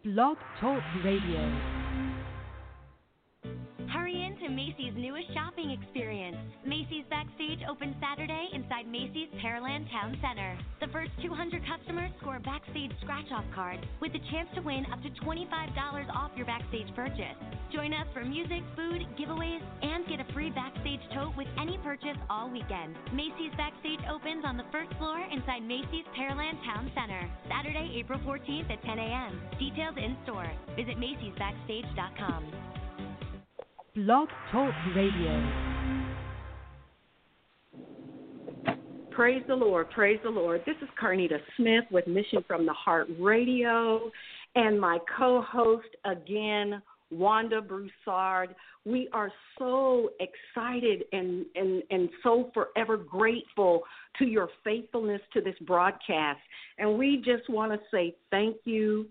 Blog Talk Radio. Hurry into Macy's newest shopping experience. Macy's Backstage opens Saturday inside Macy's Pearland Town Center. The first 200 customers score a Backstage scratch-off card with the chance to win up to $25 off your Backstage purchase. Join us for music, food, giveaways, and get a free Backstage tote with any purchase all weekend. Macy's Backstage opens on the first floor inside Macy's Pearland Town Center. Saturday, April 14th at 10 a.m. Details in store. Visit Macy'sBackstage.com. Blog Talk Radio. Praise the Lord, praise the Lord. This is Carnita Smith with Mission from the Heart Radio, and my co-host again, Wanda Broussard. We are so excited and so forever grateful to your faithfulness to this broadcast. And we just want to say thank you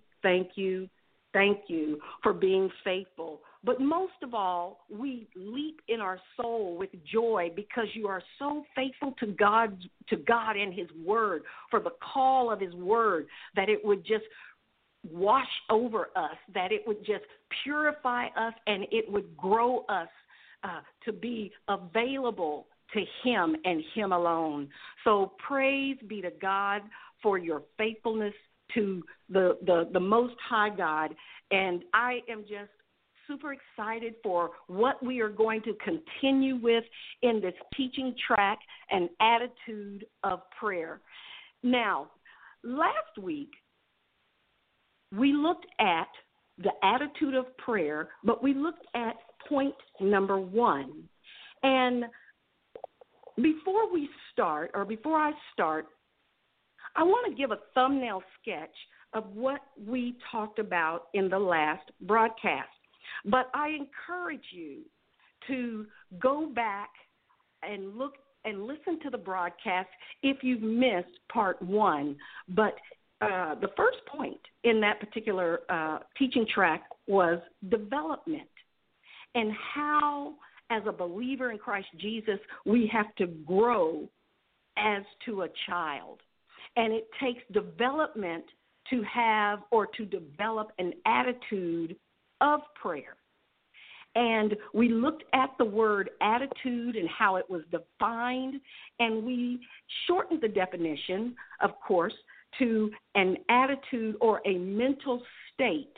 for being faithful. But most of all, we leap in our soul with joy because you are so faithful to God and His Word, for the call of His Word, that it would just wash over us, that it would just purify us, and it would grow us to be available to Him and Him alone. So praise be to God for your faithfulness to the Most High God. And I am just super excited for what we are going to continue with in this teaching track, An Attitude of Prayer. Now, last week, we looked at the attitude of prayer, but we looked at point number 1. And before I start, I want to give a thumbnail sketch of what we talked about in the last broadcast. But I encourage you to go back and look and listen to the broadcast if you've missed part 1. But the first point in that particular teaching track was development, and how, as a believer in Christ Jesus, we have to grow as to a child. And it takes development to have or to develop an attitude of prayer. And we looked at the word attitude and how it was defined, and we shortened the definition, of course, to an attitude or a mental state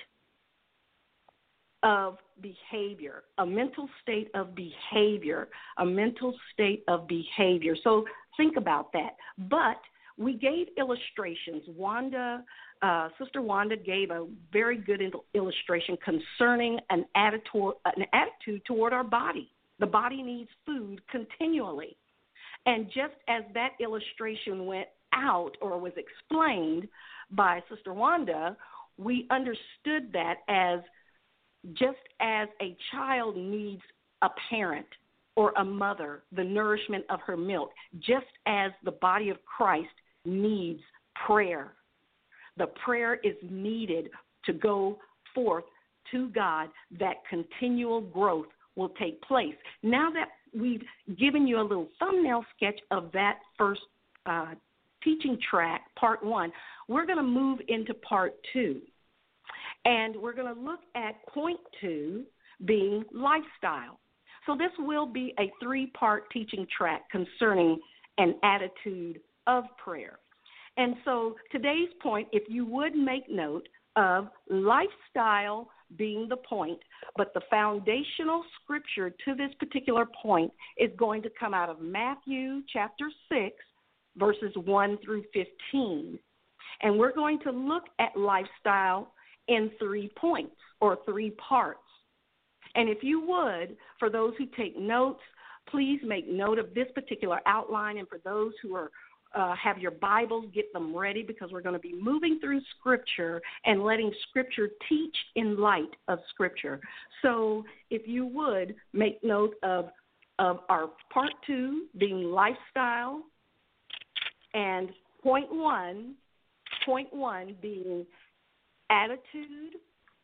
of behavior, a mental state of behavior, a mental state of behavior. So think about that. But we gave illustrations. Sister Wanda gave a very good illustration concerning an attitude toward our body. The body needs food continually. And just as that illustration went out or was explained by Sister Wanda, we understood that as just as a child needs a parent or a mother, the nourishment of her milk, just as the body of Christ needs prayer. The prayer is needed to go forth to God, that continual growth will take place. Now that we've given you a little thumbnail sketch of that first teaching track, part 1, we're going to move into part 2. And we're going to look at point 2 being lifestyle. So this will be a 3-part teaching track concerning an attitude of prayer. And so today's point, if you would make note of lifestyle being the point, but the foundational scripture to this particular point is going to come out of Matthew chapter 6, verses 1 through 15. And we're going to look at lifestyle in 3 points or 3 parts. And if you would, for those who take notes, please make note of this particular outline. And for those who are have your Bibles, get them ready, because we're going to be moving through Scripture and letting Scripture teach in light of Scripture. So if you would, make note of our part 2 being lifestyle, and point 1 being attitude,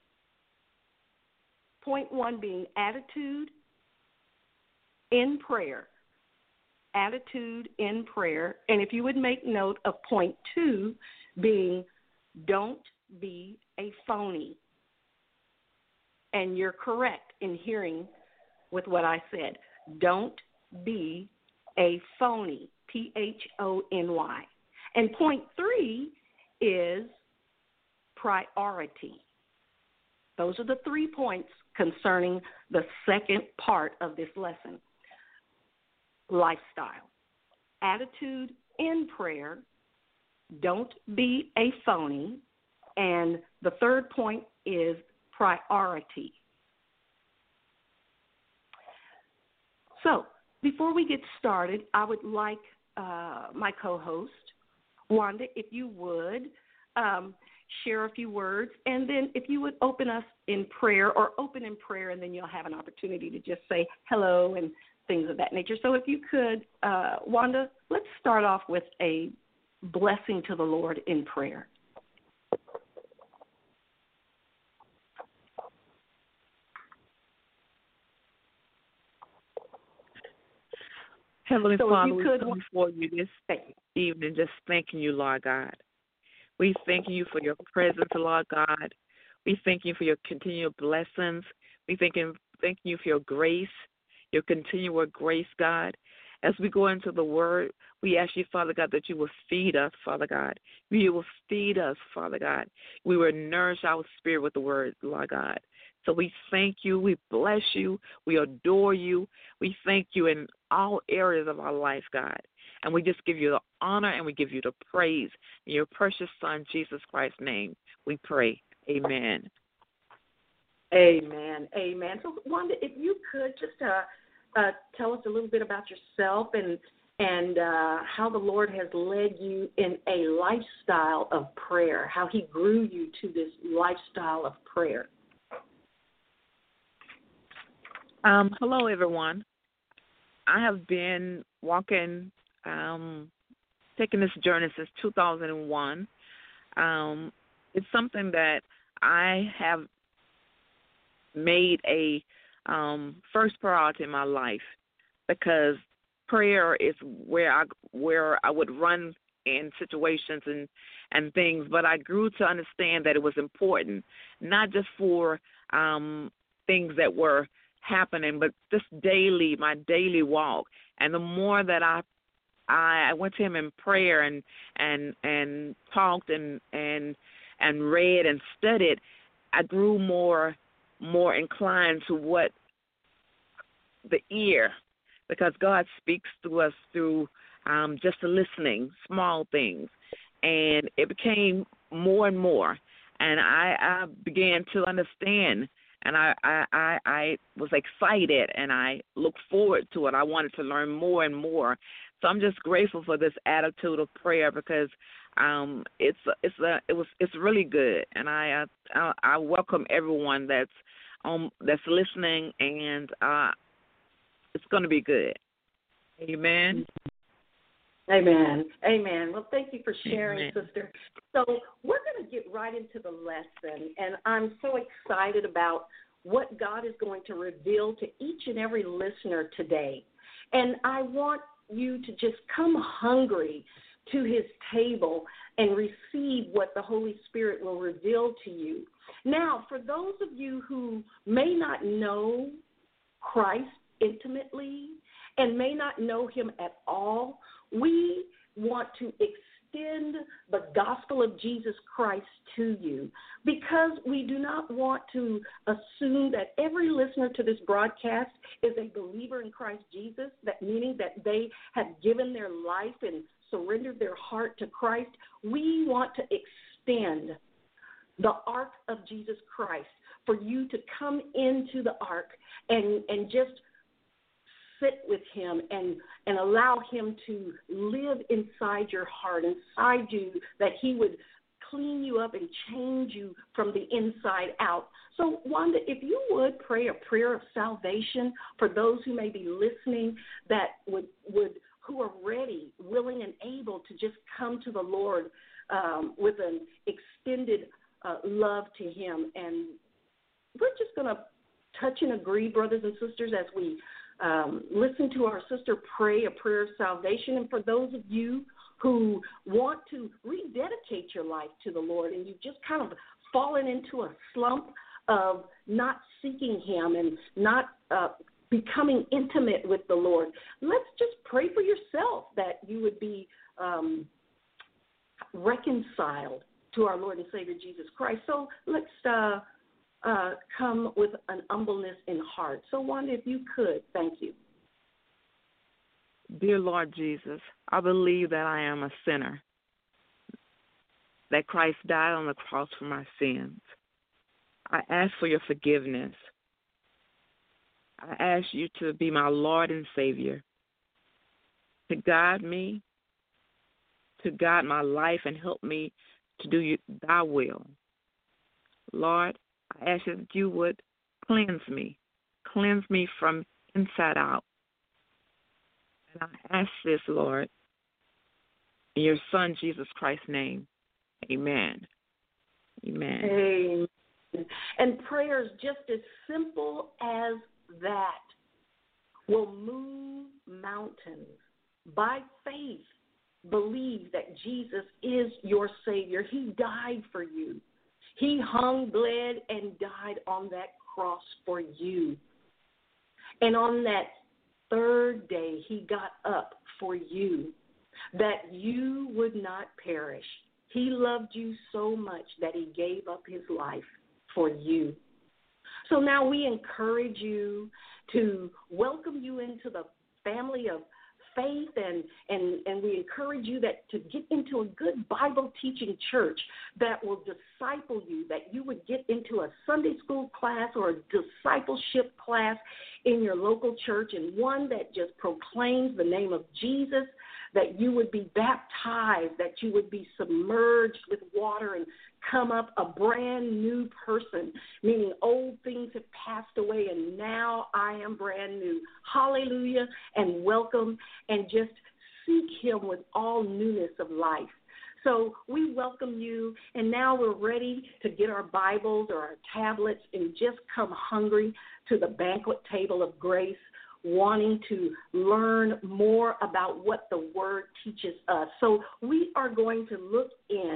point 1 being attitude in prayer. Attitude in prayer. And if you would make note of point 2 being Don't be a phony. And you're correct in hearing with what I said. Don't be a phony, Phony. And point 3 is priority. Those are the 3 points concerning the second part of this lesson. Lifestyle, attitude in prayer, don't be a phony, and the third point is priority. So, before we get started, I would like my co-host, Wanda, if you would, share a few words, and then if you would open us in prayer, or open in prayer, and then you'll have an opportunity to just say hello and things of that nature. So if you could, Wanda, let's start off with a blessing to the Lord in prayer. Heavenly So Father, if you we could, come before you this evening just thanking you, Lord God. We thank you for your presence, Lord God. We thank you for your continual blessings. We thank you for your grace, your continual grace, God. As we go into the word, we ask you, Father God, that you will feed us, Father God. You will feed us, Father God. We will nourish our spirit with the word, Lord God. So we thank you, we bless you, we adore you. We thank you in all areas of our life, God. And we just give you the honor and we give you the praise. In your precious Son, Jesus Christ's name, we pray. Amen. Amen. Amen. So, Wanda, if you could just tell us a little bit about yourself and how the Lord has led you in a lifestyle of prayer, how he grew you to this lifestyle of prayer. Hello, everyone. I have been walking, taking this journey since 2001. It's something that I have made a first priority in my life, because prayer is where I would run in situations and things, but I grew to understand that it was important, not just for things that were happening, but just daily, my daily walk. And the more that I went to him in prayer and talked and read and studied, I grew more inclined to what the ear, because God speaks to us through just the listening, small things. And it became more and more. And I began to understand, and I was excited, and I looked forward to it. I wanted to learn more and more. So I'm just grateful for this attitude of prayer, because it's really good, and I welcome everyone that's listening, and it's going to be good. Amen. Amen. Amen. Well, thank you for sharing, Amen. Sister. So we're going to get right into the lesson, and I'm so excited about what God is going to reveal to each and every listener today. And I want you to just come hungry to his table and receive what the Holy Spirit will reveal to you. Now, for those of you who may not know Christ intimately and may not know him at all, we want to extend the gospel of Jesus Christ to you, because we do not want to assume that every listener to this broadcast is a believer in Christ Jesus, that meaning that they have given their life and surrendered their heart to Christ. We want to extend the ark of Jesus Christ for you to come into the ark and just sit with him and allow him to live inside your heart, inside you, that he would clean you up and change you from the inside out. So, Wanda, if you would pray a prayer of salvation for those who may be listening that who are ready, willing, and able to just come to the Lord with an extended love to him. And we're just going to touch and agree, brothers and sisters, as we listen to our sister pray a prayer of salvation. And for those of you who want to rededicate your life to the Lord, and you've just kind of fallen into a slump of not seeking Him and not becoming intimate with the Lord. Let's just pray for yourself that you would be reconciled to our Lord and Savior Jesus Christ. So let's come with an humbleness in heart. So, Wanda, if you could, thank you. Dear Lord Jesus, I believe that I am a sinner, that Christ died on the cross for my sins. I ask for your forgiveness. I ask you to be my Lord and Savior, to guide me, to guide my life and help me to do thy will. Lord, I ask that you would cleanse me from inside out. And I ask this, Lord, in your Son, Jesus Christ's name. Amen. Amen. Amen. And prayers just as simple as that will move mountains. By faith, believe that Jesus is your Savior. He died for you. He hung, bled, and died on that cross for you. And on that third day, He got up for you, that you would not perish. He loved you so much that He gave up His life for you. So now we encourage you to welcome you into the family of faith, and we encourage you that to get into a good Bible teaching church that will disciple you, that you would get into a Sunday school class or a discipleship class in your local church, and one that just proclaims the name of Jesus, that you would be baptized, that you would be submerged with water and come up a brand new person, meaning old things have passed away and now I am brand new. Hallelujah, and welcome, and just seek Him with all newness of life. So we welcome you, and now we're ready to get our Bibles or our tablets and just come hungry to the banquet table of grace, wanting to learn more about what the Word teaches us. So we are going to look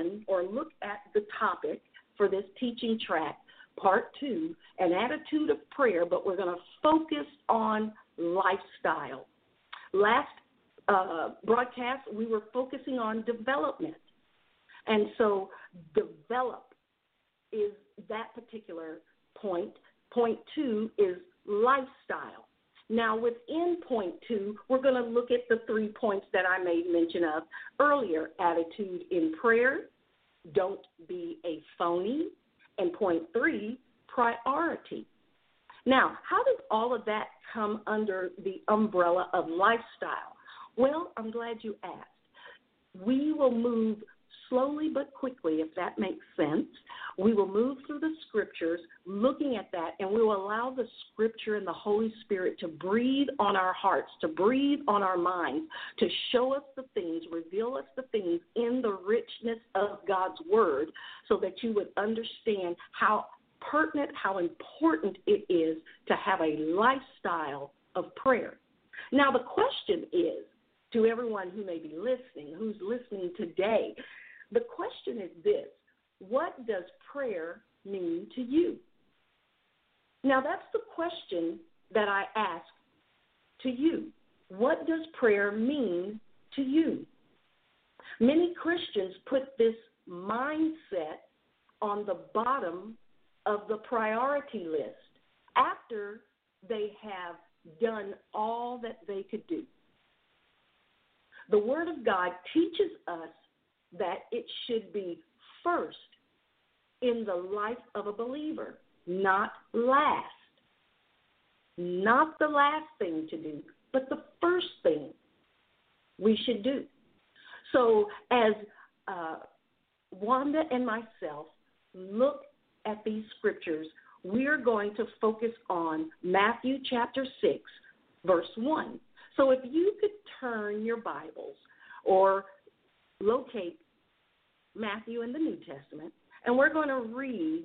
at the topic for this teaching track, Part 2, an attitude of prayer, but we're going to focus on lifestyle. Last broadcast, we were focusing on development. And so develop is that particular point. Point 2 is lifestyle. Now, within point 2, we're going to look at the 3 points that I made mention of earlier: attitude in prayer, don't be a phony, and point 3, priority. Now, how does all of that come under the umbrella of lifestyle? Well, I'm glad you asked. We will move slowly but quickly, if that makes sense. We will move through the scriptures looking at that, and we will allow the scripture and the Holy Spirit to breathe on our hearts, to breathe on our minds, to show us the things, reveal us the things in the richness of God's Word, so that you would understand how pertinent, how important it is to have a lifestyle of prayer. Now, the question is, to everyone who may be listening, who's listening today, the question is this: what does prayer mean to you? Now, that's the question that I ask to you. What does prayer mean to you? Many Christians put this mindset on the bottom of the priority list after they have done all that they could do. The Word of God teaches us that it should be first in the life of a believer, not last. Not the last thing to do, but the first thing we should do. So as Wanda and myself look at these scriptures, we are going to focus on Matthew chapter 6, verse 1. So if you could turn your Bibles or locate Matthew in the New Testament, and we're going to read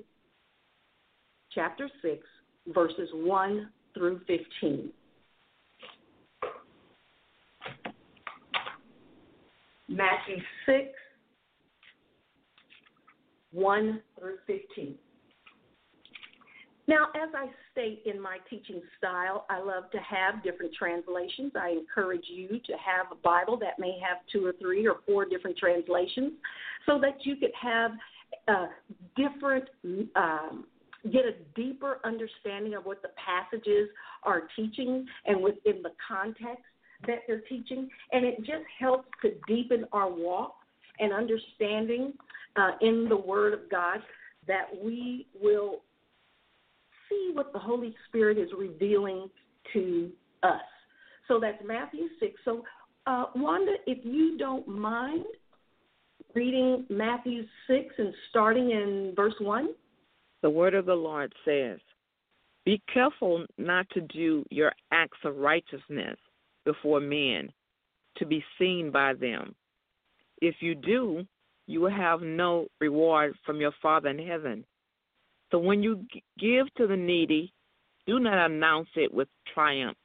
chapter 6, verses 1 through 15. Matthew 6, 1 through 15. Now, as I state in my teaching style, I love to have different translations. I encourage you to have a Bible that may have 2 or 3 or 4 different translations so that you could have get a deeper understanding of what the passages are teaching and within the context that they're teaching. And it just helps to deepen our walk and understanding in the Word of God, that we will see what the Holy Spirit is revealing to us. So that's Matthew 6. So, Wanda, if you don't mind reading Matthew 6 and starting in verse 1. The word of the Lord says, "Be careful not to do your acts of righteousness before men, to be seen by them. If you do, you will have no reward from your Father in heaven. So when you give to the needy, do not announce it with triumph,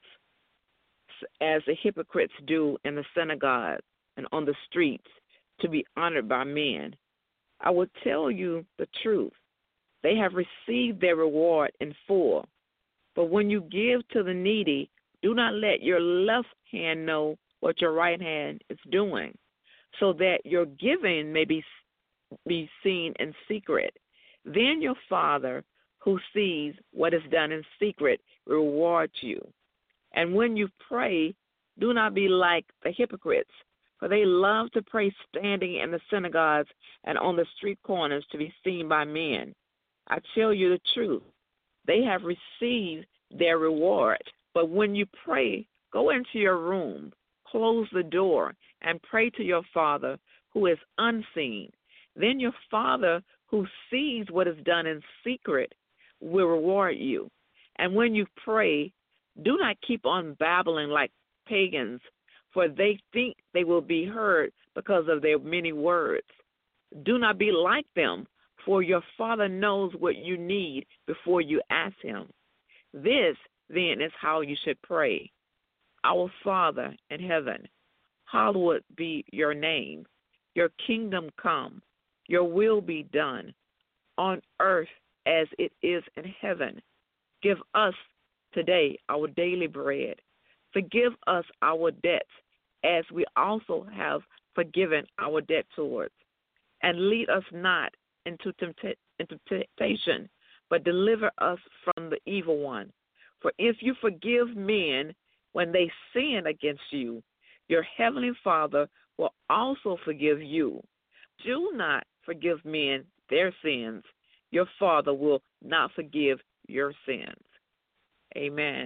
as the hypocrites do in the synagogues and on the streets, to be honored by men. I will tell you the truth. They have received their reward in full. But when you give to the needy, do not let your left hand know what your right hand is doing, so that your giving may be seen in secret. Then your Father, who sees what is done in secret, will reward you. And when you pray, do not be like the hypocrites, for they love to pray standing in the synagogues and on the street corners to be seen by men. I tell you the truth, they have received their reward. But when you pray, go into your room, close the door, and pray to your Father who is unseen. Then your Father who sees what is done in secret will reward you. And when you pray, do not keep on babbling like pagans, for they think they will be heard because of their many words. Do not be like them, for your Father knows what you need before you ask him. This, then, is how you should pray. Our Father in heaven, hallowed be your name. Your kingdom come. Your will be done on earth as it is in heaven. Give us today our daily bread. Forgive us our debts as we also have forgiven our debtors. And lead us not into temptation, but deliver us from the evil one. For if you forgive men when they sin against you, your heavenly Father will also forgive you. Do not forgive men their sins. Your Father will not forgive your sins. Amen.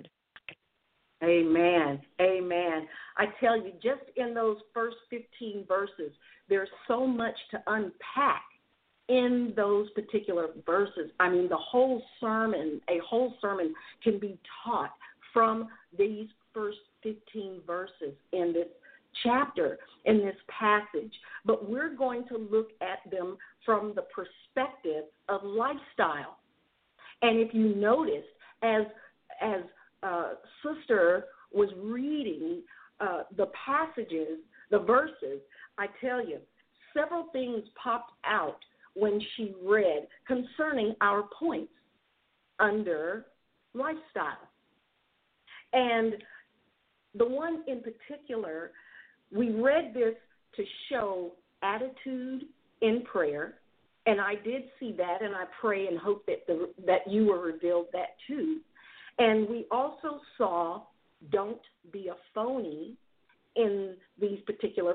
Amen. Amen. I tell you, just in those first 15 verses, there's so much to unpack in those particular verses. I mean, a whole sermon can be taught from these first 15 verses in this chapter, in this passage. But we're going to look at them from the perspective of lifestyle. And if you noticed, as Sister was reading the passages, the verses, I tell you, several things popped out when she read concerning our points under lifestyle. And the one in particular, we read this to show attitude in prayer, and I did see that, and I pray and hope that you were revealed that too. And we also saw don't be a phony in these particular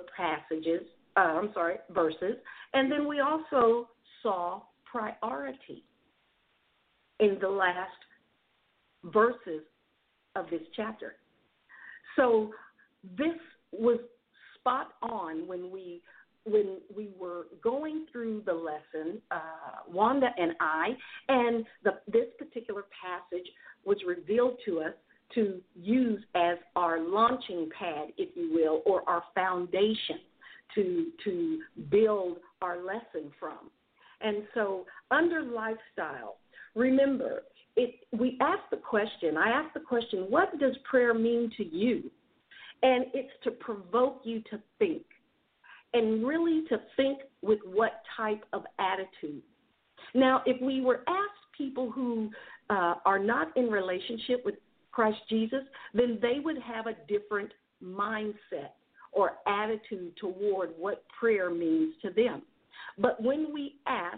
verses. And then we also saw priority in the last verses of this chapter. So this was spot on when we were going through the lesson, Wanda and I, and this particular passage was revealed to us to use as our launching pad, if you will, or our foundation to build our lesson from. And so under lifestyle, remember, I asked the question, what does prayer mean to you? And it's to provoke you to think. and really to think with what type of attitude. Now, if we were asked people who are not in relationship with Christ Jesus, then they would have a different mindset or attitude toward what prayer means to them. But when we ask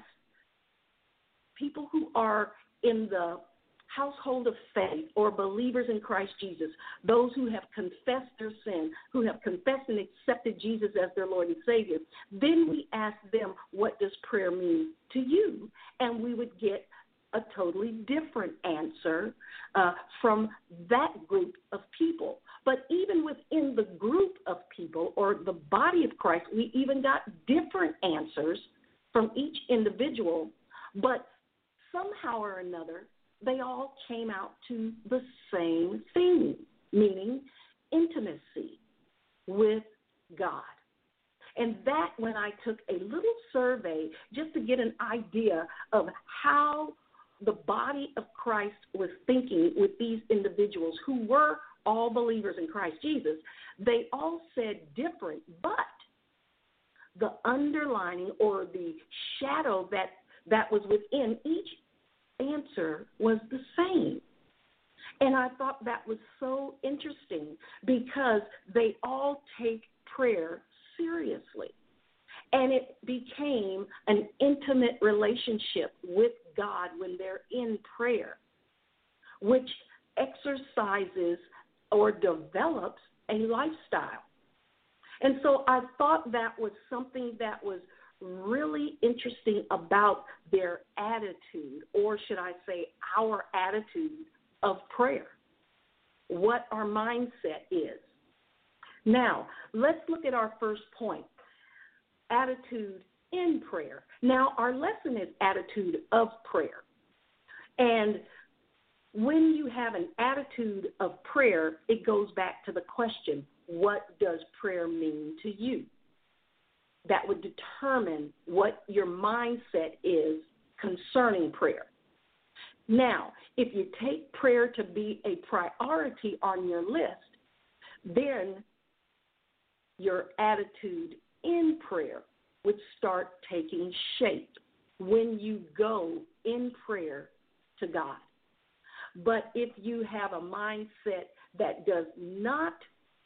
people who are in the household of faith or believers in Christ Jesus, those who have confessed their sin, who have confessed and accepted Jesus as their Lord and Savior, then we ask them, what does prayer mean to you? And we would get a totally different answer from that group of people. But even within the group of people or the body of Christ, we even got different answers from each individual, but somehow or another, they all came out to the same thing, meaning intimacy with God. And that, when I took a little survey just to get an idea of how the body of Christ was thinking with these individuals who were all believers in Christ Jesus, they all said different, but the underlining or the shadow that was within each answer was the same. And I thought that was so interesting because they all take prayer seriously. And it became an intimate relationship with God when they're in prayer, which exercises or develops a lifestyle. And so I thought that was something that was really interesting about their attitude, or should I say our attitude of prayer, what our mindset is. Now, let's look at our first point, attitude in prayer. Now, our lesson is attitude of prayer. And when you have an attitude of prayer, it goes back to the question, what does prayer mean to you? That would determine what your mindset is concerning prayer. Now, if you take prayer to be a priority on your list, then your attitude in prayer would start taking shape when you go in prayer to God. But if you have a mindset that does not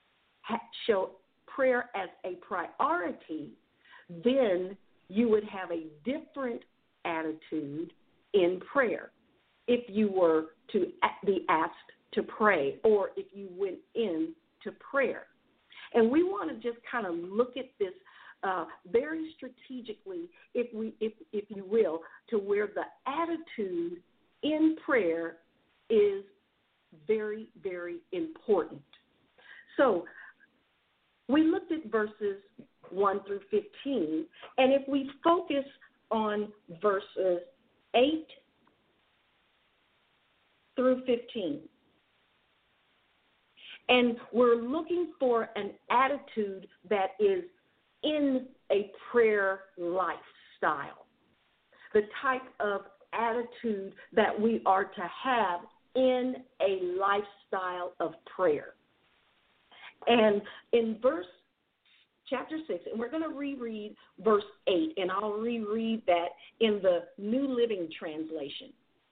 show prayer as a priority, then you would have a different attitude in prayer if you were to be asked to pray or if you went into prayer. And we want to just kind of look at this very strategically, if you will, to where the attitude in prayer is very, very important. So we looked at verses 1 through 15, and if we focus on verses 8 through 15, and we're looking for an attitude that is in a prayer lifestyle, the type of attitude that we are to have in a lifestyle of prayer. And in chapter 6, and we're going to reread verse 8, and I'll reread that in the New Living Translation.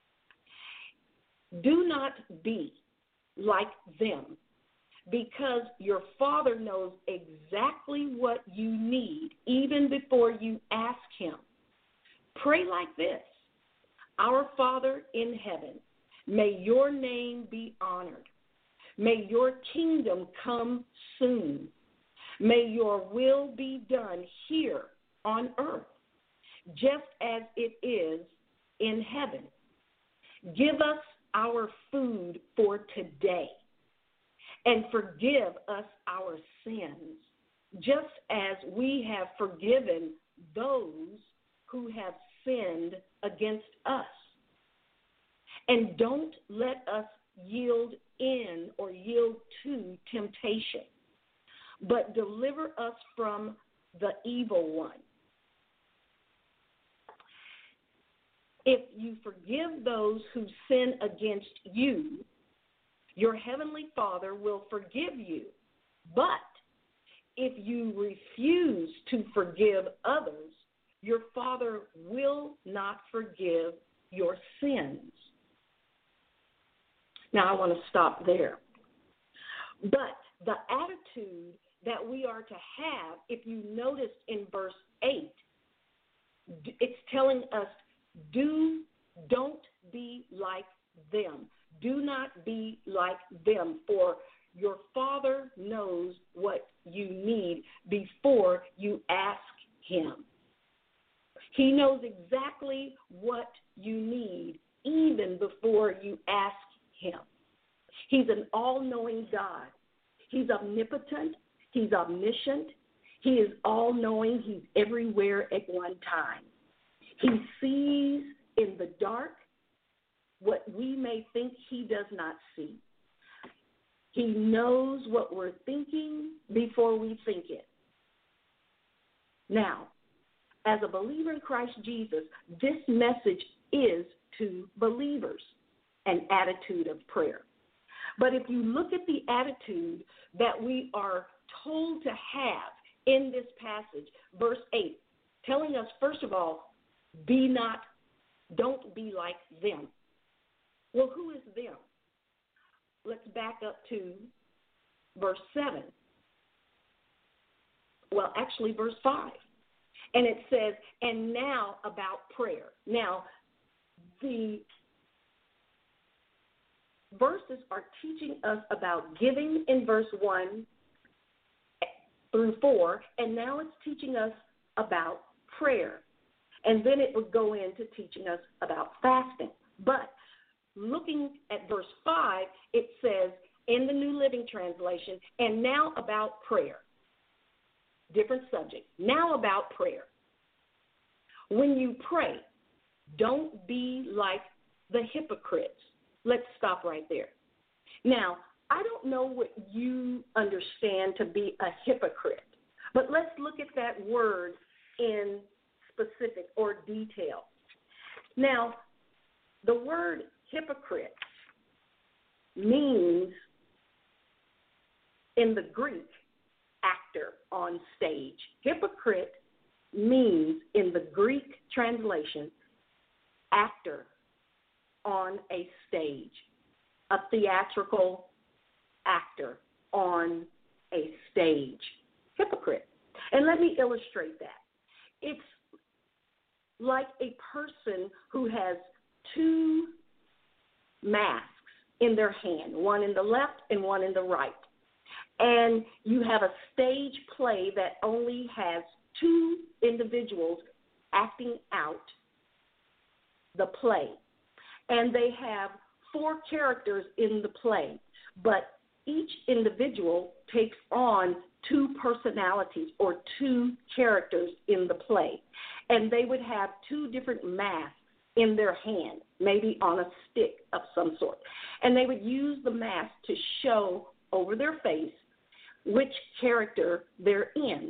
Do not be like them, because your Father knows exactly what you need even before you ask Him. Pray like this: Our Father in heaven, may your name be honored. May your kingdom come soon. May your will be done here on earth, just as it is in heaven. Give us our food for today, and forgive us our sins, just as we have forgiven those who have sinned against us. And don't let us yield in or yield to temptation, but deliver us from the evil one. If you forgive those who sin against you, your heavenly Father will forgive you. But if you refuse to forgive others, your Father will not forgive your sins. Now, I want to stop there. But the attitude that we are to have, if you notice in verse 8, it's telling us, don't be like them. Do not be like them, for your Father knows what you need before you ask him. He knows exactly what you need even before you ask him. He's an all-knowing God. He's omnipotent. He's omniscient. He is all-knowing. He's everywhere at one time. He sees in the dark what we may think he does not see. He knows what we're thinking before we think it. Now, as a believer in Christ Jesus, this message is to believers, an attitude of prayer. But if you look at the attitude that we are told to have in this passage, verse 8, telling us, first of all, don't be like them. Well, who is them? Let's back up to verse 7. Well, actually, verse 5. And it says, and now about prayer. Now, the verses are teaching us about giving in verse 1 through 4, and now it's teaching us about prayer. And then it would go into teaching us about fasting. But looking at verse 5, it says in the New Living Translation, and now about prayer. Different subject. Now about prayer. When you pray, don't be like the hypocrites. Let's stop right there. Now, I don't know what you understand to be a hypocrite, but let's look at that word in specific or detail. Now, the word hypocrite means, in the Greek, actor on stage. Hypocrite means, in the Greek translation, actor on a stage, a theatrical actor on a stage. Hypocrite. And let me illustrate that. It's like a person who has two masks in their hand, one in the left and one in the right. And you have a stage play that only has two individuals acting out the play. And they have four characters in the play, but each individual takes on two personalities or two characters in the play. And they would have two different masks in their hand, maybe on a stick of some sort. And they would use the mask to show over their face which character they're in.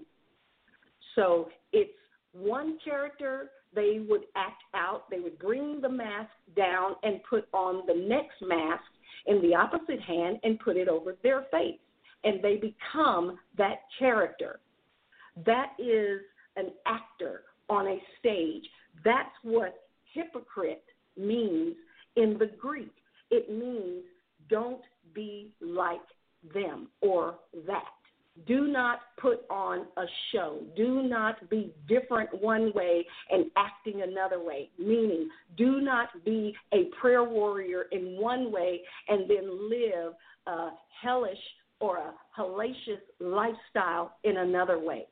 So it's one character they would act out. They would bring the mask down and put on the next mask in the opposite hand and put it over their face. And they become that character. That is an actor on a stage. That's what hypocrite means in the Greek. It means don't be like them or that. Do not put on a show. Do not be different one way and acting another way, meaning do not be a prayer warrior in one way and then live a hellish or a hellacious lifestyle in another way.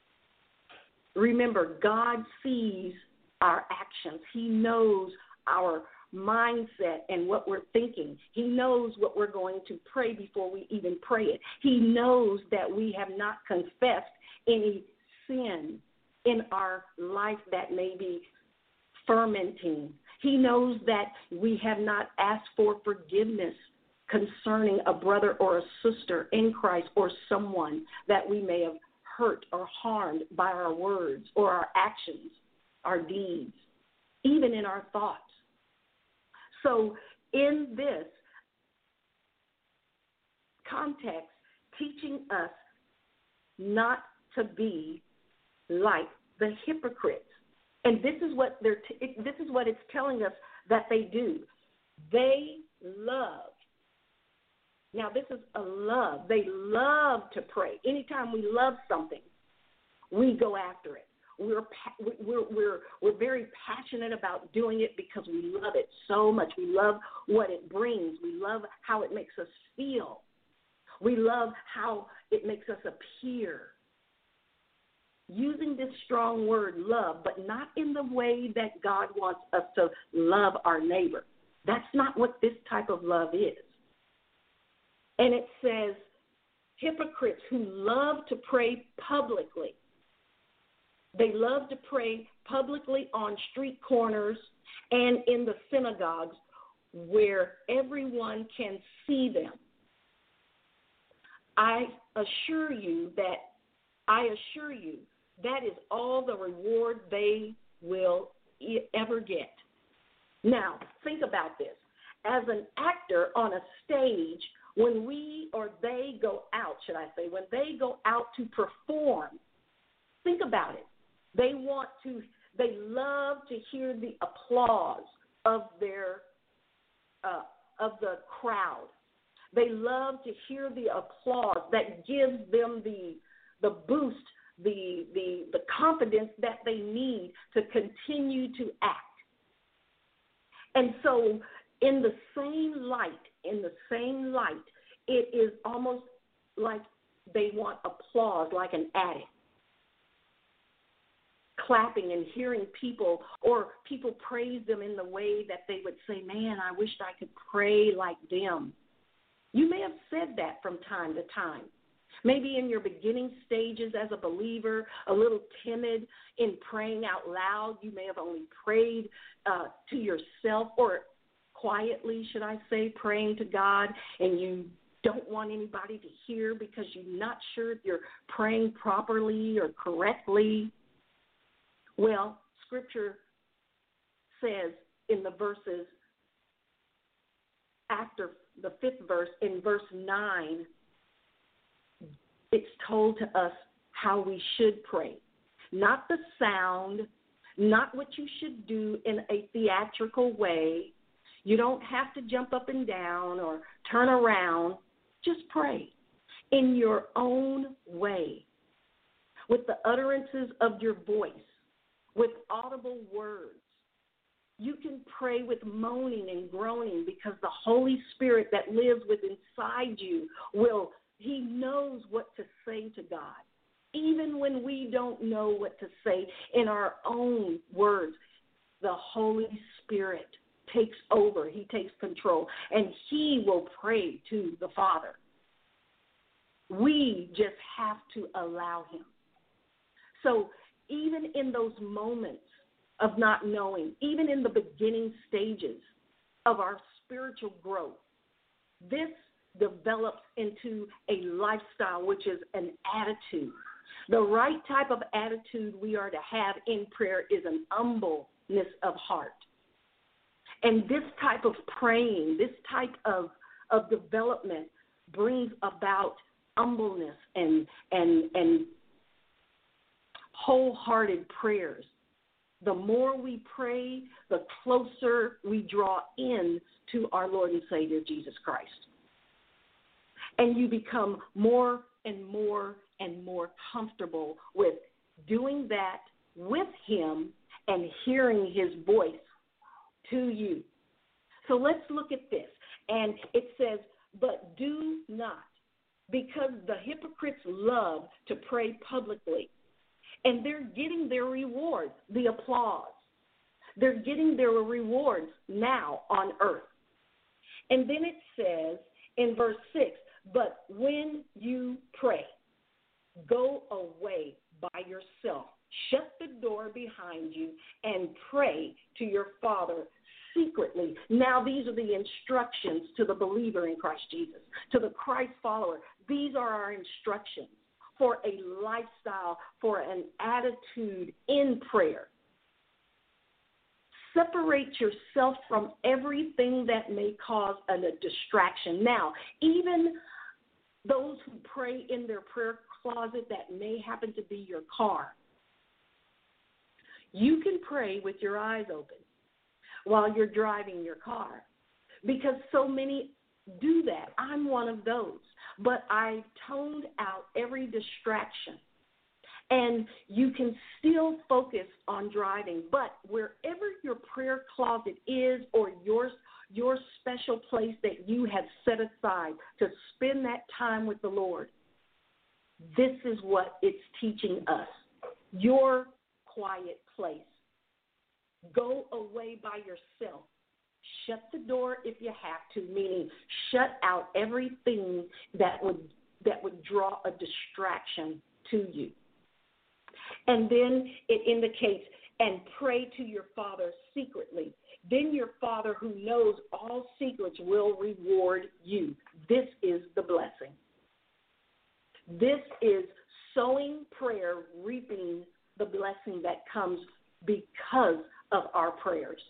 Remember, God sees our actions. He knows our mindset and what we're thinking. He knows what we're going to pray before we even pray it. He knows that we have not confessed any sin in our life that may be fermenting. He knows that we have not asked for forgiveness concerning a brother or a sister in Christ or someone that we may have hurt or harmed by our words or our actions, our deeds, even in our thoughts. So in this context, teaching us not to be like the hypocrites. And this is what this is what it's telling us that they do. They love. Now, this is a love. They love to pray. Anytime we love something, we go after it. We're very passionate about doing it because we love it so much. We love what it brings. We love how it makes us feel. We love how it makes us appear. Using this strong word, love, but not in the way that God wants us to love our neighbor. That's not what this type of love is. And it says, hypocrites who love to pray publicly. They love to pray publicly on street corners and in the synagogues where everyone can see them. I assure you that is all the reward they will ever get. Now, think about this. As an actor on a stage, when they go out to perform, think about it. They love to hear the applause of the crowd. They love to hear the applause that gives them the boost, the confidence that they need to continue to act. And so in the same light, it is almost like they want applause, like an addict. Clapping and hearing people, or people praise them in the way that they would say, man, I wished I could pray like them. You may have said that from time to time. Maybe in your beginning stages as a believer, a little timid in praying out loud. You may have only prayed to yourself, or quietly, should I say, praying to God, and you don't want anybody to hear because you're not sure if you're praying properly or correctly. Well, Scripture says in the verses after the 5th verse, in verse 9, it's told to us how we should pray. Not the sound, not what you should do in a theatrical way. You don't have to jump up and down or turn around. Just pray in your own way, with the utterances of your voice, with audible words. You can pray with moaning and groaning because the Holy Spirit that lives within inside you He knows what to say to God. Even when we don't know what to say in our own words, the Holy Spirit takes over. He takes control, and He will pray to the Father. We just have to allow Him. So even in those moments of not knowing, even in the beginning stages of our spiritual growth, this develops into a lifestyle, which is an attitude. The right type of attitude we are to have in prayer is an humbleness of heart. And this type of praying, this type of development brings about humbleness and wholehearted prayers. The more we pray, the closer we draw in to our Lord and Savior, Jesus Christ. And you become more and more and more comfortable with doing that with Him and hearing His voice to you. So let's look at this. And it says, but do not, because the hypocrites love to pray publicly. And they're getting their rewards, the applause. They're getting their rewards now on earth. And then it says in verse 6, but when you pray, go away by yourself, shut the door behind you, and pray to your Father secretly. Now these are the instructions to the believer in Christ Jesus, to the Christ follower. These are our instructions for a lifestyle, for an attitude in prayer. Separate yourself from everything that may cause a distraction. Now, even those who pray in their prayer closet that may happen to be your car. You can pray with your eyes open while you're driving your car, because so many do that. I'm one of those. But I've toned out every distraction. And you can still focus on driving. But wherever your prayer closet is, or your special place that you have set aside to spend that time with the Lord, this is what it's teaching us. Your quiet place. Go away by yourself. Shut the door if you have to, meaning shut out everything that would draw a distraction to you. And then it indicates, and pray to your Father secretly. Then your Father who knows all secrets will reward you. This is the blessing. This is sowing prayer, reaping the blessing that comes because of our prayers.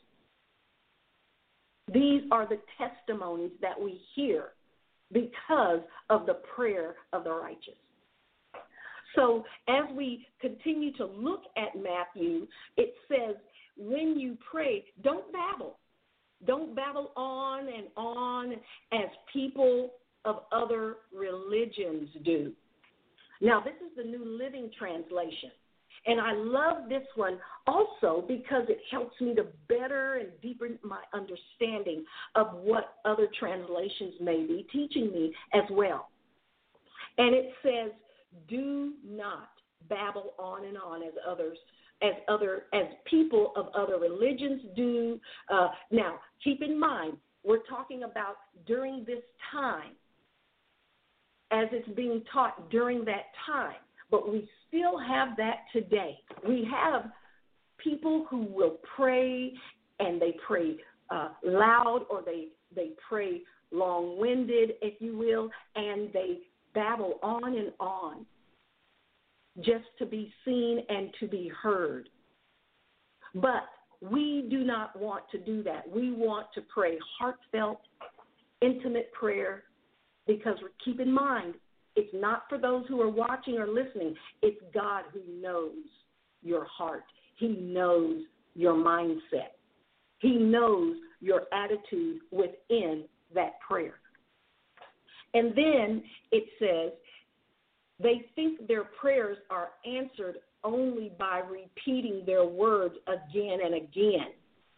These are the testimonies that we hear because of the prayer of the righteous. So as we continue to look at Matthew, it says, when you pray, don't babble. Don't babble on and on as people of other religions do. Now, this is the New Living Translation. And I love this one also because it helps me to better and deepen my understanding of what other translations may be teaching me as well. And it says, do not babble on and on as people of other religions do. Now, keep in mind, we're talking about during this time, as it's being taught during that time. But we still have that today. We have people who will pray, and they pray loud, or they pray long-winded, if you will, and they babble on and on just to be seen and to be heard. But we do not want to do that. We want to pray heartfelt, intimate prayer, because keep in mind, it's not for those who are watching or listening. It's God who knows your heart. He knows your mindset. He knows your attitude within that prayer. And then it says, they think their prayers are answered only by repeating their words again and again.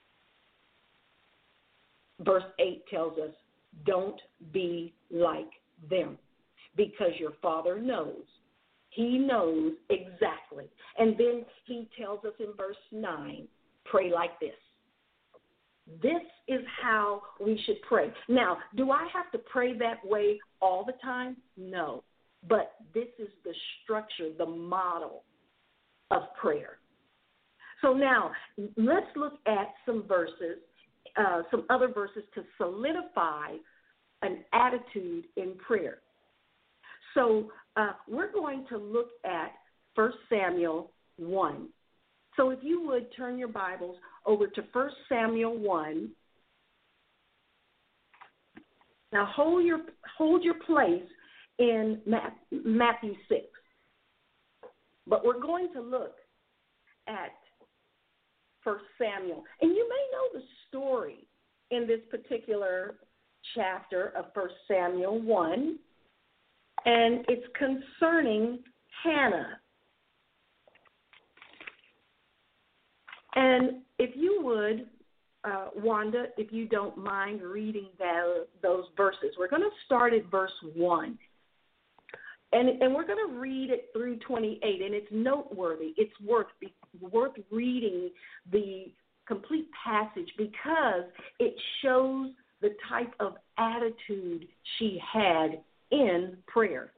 Verse 8 tells us, don't be like them, because your Father knows. He knows exactly. And then he tells us in verse 9, pray like this. This is how we should pray. Now, do I have to pray that way all the time? No. But this is the structure, the model of prayer. So now, let's look at some verses, some other verses to solidify an attitude in prayer. So we're going to look at 1 Samuel 1. So if you would turn your Bibles over to 1 Samuel 1. Now hold your place in Matthew 6. But we're going to look at 1 Samuel. And you may know the story in this particular chapter of 1 Samuel 1. And it's concerning Hannah. And if you would, Wanda, if you don't mind reading those verses, we're going to start at verse 1. And we're going to read it through 28, and it's noteworthy. It's worth reading the complete passage because it shows the type of attitude she had in prayer.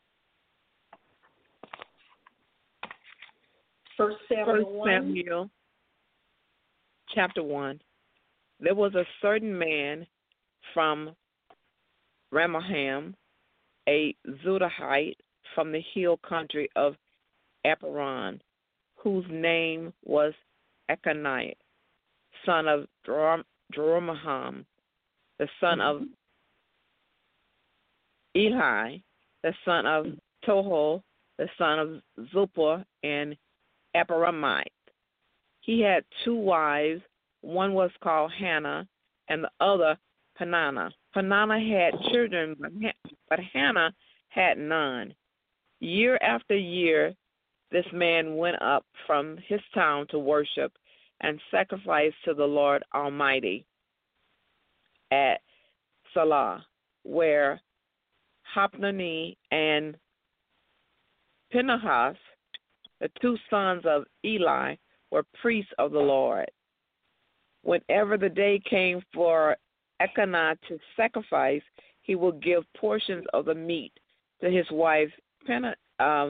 1 Samuel chapter 1. There was a certain man from Ramaham, a Zudahite from the hill country of Aparon, whose name was Echaniah, son of Jeromaham, the son of Eli, the son of Toho, the son of Zuppah in Ephraimite. He had 2 wives. One was called Hannah, and the other Peninnah. Peninnah had children, but Hannah had none. Year after year, this man went up from his town to worship and sacrifice to the Lord Almighty at Salah, where Hophni and Phinehas, the 2 sons of Eli, were priests of the Lord. Whenever the day came for Elkanah to sacrifice, he would give portions of the meat to his wife Peninnah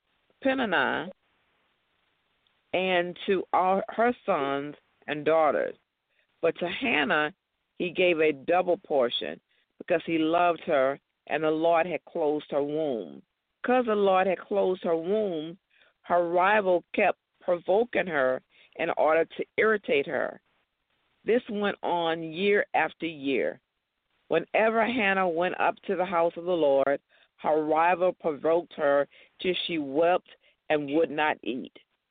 and to all her sons and daughters. But to Hannah he gave a double portion, because he loved her, and the Lord had closed her womb. Because the Lord had closed her womb, her rival kept provoking her in order to irritate her. This went on year after year. Whenever Hannah went up to the house of the Lord, her rival provoked her till she wept and would not eat.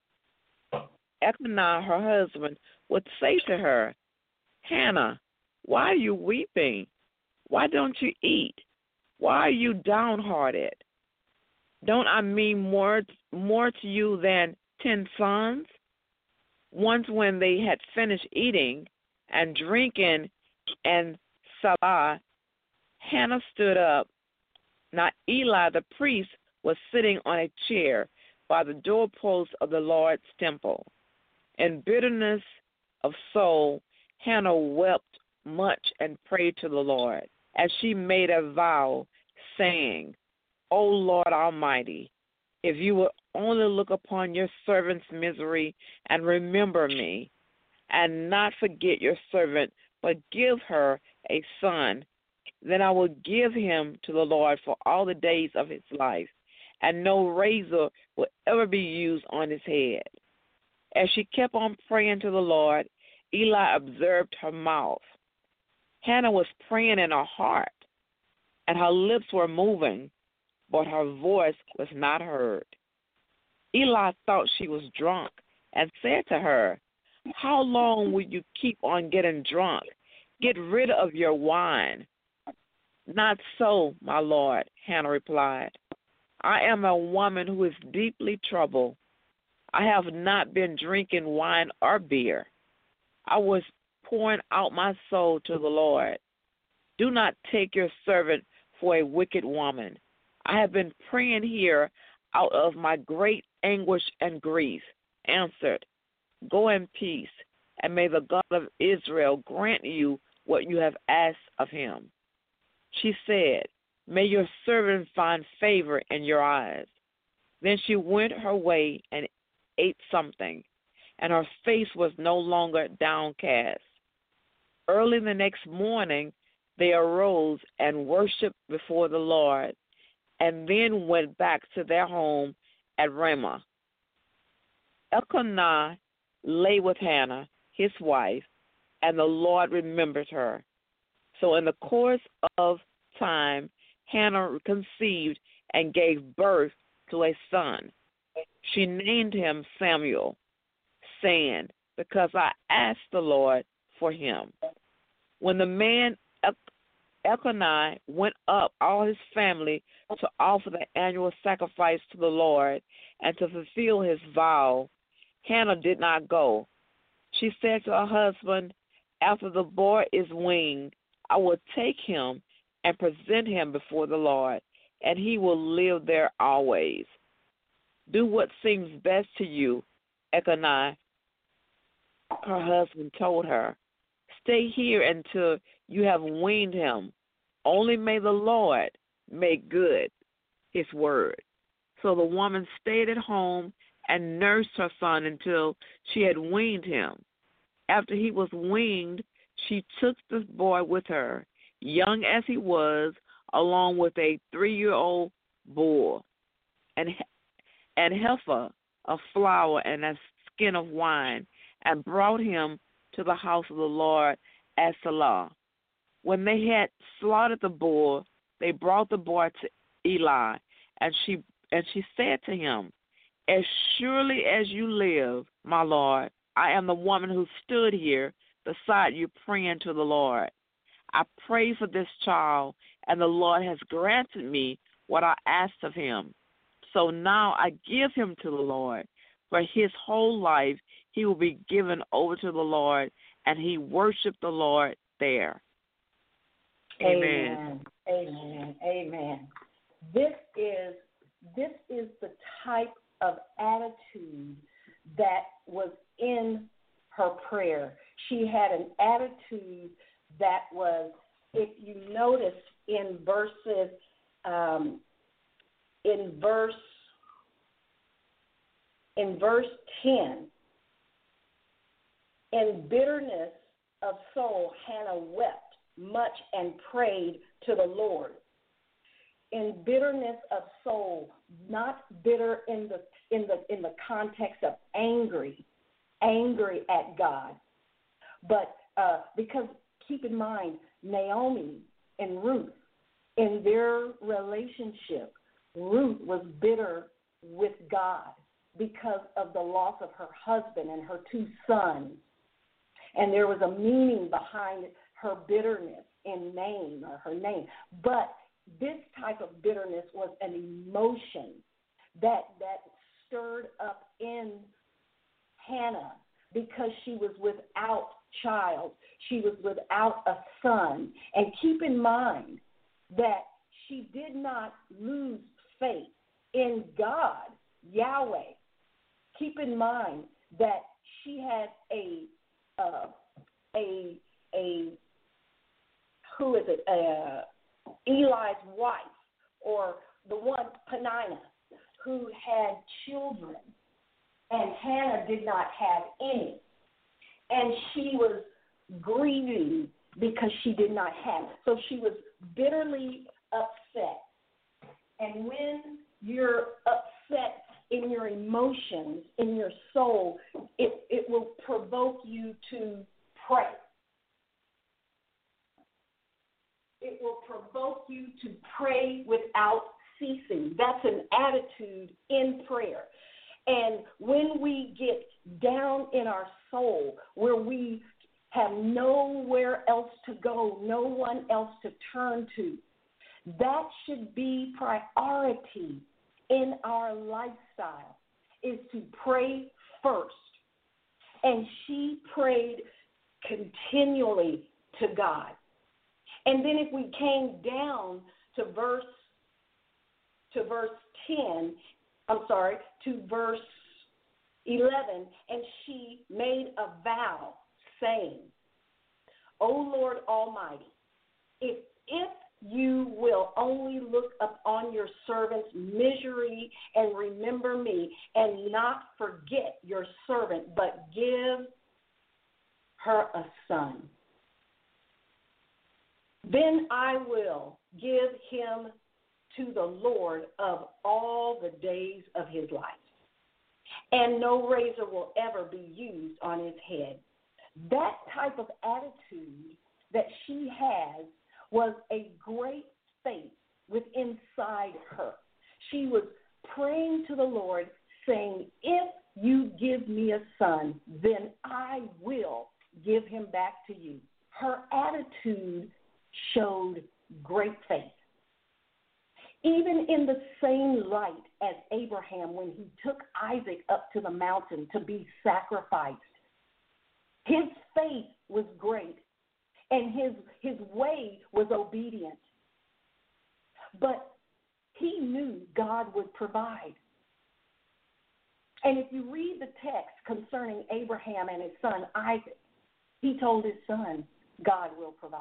Elkanah, her husband, would say to her, "Hannah, why are you weeping? Why don't you eat? Why are you downhearted? Don't I mean more to you than 10 sons?" Once when they had finished eating and drinking and Salah, Hannah stood up. Now Eli the priest was sitting on a chair by the doorpost of the Lord's temple. In bitterness of soul, Hannah wept much and prayed to the Lord, as she made a vow, saying, "O Lord Almighty, if you would only look upon your servant's misery and remember me, and not forget your servant, but give her a son, then I will give him to the Lord for all the days of his life, and no razor will ever be used on his head." As she kept on praying to the Lord, Eli observed her mouth. Hannah was praying in her heart, and her lips were moving, but her voice was not heard. Eli thought she was drunk and said to her, "How long will you keep on getting drunk? Get rid of your wine." "Not so, my Lord," Hannah replied. "I am a woman who is deeply troubled. I have not been drinking wine or beer. I was pouring out my soul to the Lord. Do not take your servant for a wicked woman. I have been praying here out of my great anguish and grief." Answered, "Go in peace, and may the God of Israel grant you what you have asked of him." She said, "May your servant find favor in your eyes." Then she went her way and ate something, and her face was no longer downcast. Early the next morning, they arose and worshipped before the Lord, and then went back to their home at Ramah. Elkanah lay with Hannah, his wife, and the Lord remembered her. So in the course of time, Hannah conceived and gave birth to a son. She named him Samuel, saying, "Because I asked the Lord for him." When the man Elkanah went up, all his family, to offer the annual sacrifice to the Lord and to fulfill his vow, Hannah did not go. She said to her husband, "After the boy is weaned, I will take him and present him before the Lord, and he will live there always." "Do what seems best to you," Elkanah, her husband, told her. "Stay here until you have weaned him. Only may the Lord make good his word." So the woman stayed at home and nursed her son until she had weaned him. After he was weaned, she took the boy with her, young as he was, along with a 3-year-old bull, and heifer of flour and a skin of wine, and brought him to the house of the Lord at Salah. When they had slaughtered the bull, they brought the boy to Eli, and she And she said to him, as surely as you live, my Lord, I am the woman who stood here beside you praying to the Lord. I prayed for this child, and the Lord has granted me what I asked of him. So now I give him to the Lord. For his whole life he will be given over to the Lord, and he worshiped the Lord there. Amen. Amen. Amen. This is the type of attitude that was in her prayer. She had an attitude that was, if you notice in verse 10, in bitterness of soul, Hannah wept much and prayed to the Lord. In bitterness of soul, not bitter in the context of angry at God, but because keep in mind, Naomi and Ruth, in their relationship, Ruth was bitter with God because of the loss of her husband and her 2 sons. And there was a meaning behind her bitterness in name, or her name. But this type of bitterness was an emotion that stirred up in Hannah because she was without child. She was without a son. And keep in mind that she did not lose faith in God, Yahweh. Keep in mind that she had Eli's wife, or the one, Peninnah, who had children, and Hannah did not have any. And she was grieving because she did not have it. So she was bitterly upset. And when you're upset in your emotions, in your soul, it will provoke you to pray. It will provoke you to pray without ceasing. That's an attitude in prayer. And when we get down in our soul, where we have nowhere else to go, no one else to turn to, that should be priority in our lifestyle, is to pray first. And she prayed continually to God. And then if we came down to verse 11, and she made a vow, saying, O Lord Almighty, if you will only look upon your servant's misery and remember me, and not forget your servant, but give her a son, then I will give him to the Lord of all the days of his life, and no razor will ever be used on his head. That type of attitude that she has was a great faith within inside her. She was praying to the Lord, saying, if you give me a son, then I will give him back to you. Her attitude showed great faith. Even in the same light as Abraham, when he took Isaac up to the mountain to be sacrificed, his faith was great, and his way was obedient. But he knew God would provide. And if you read the text concerning Abraham and his son Isaac, he told his son, God will provide.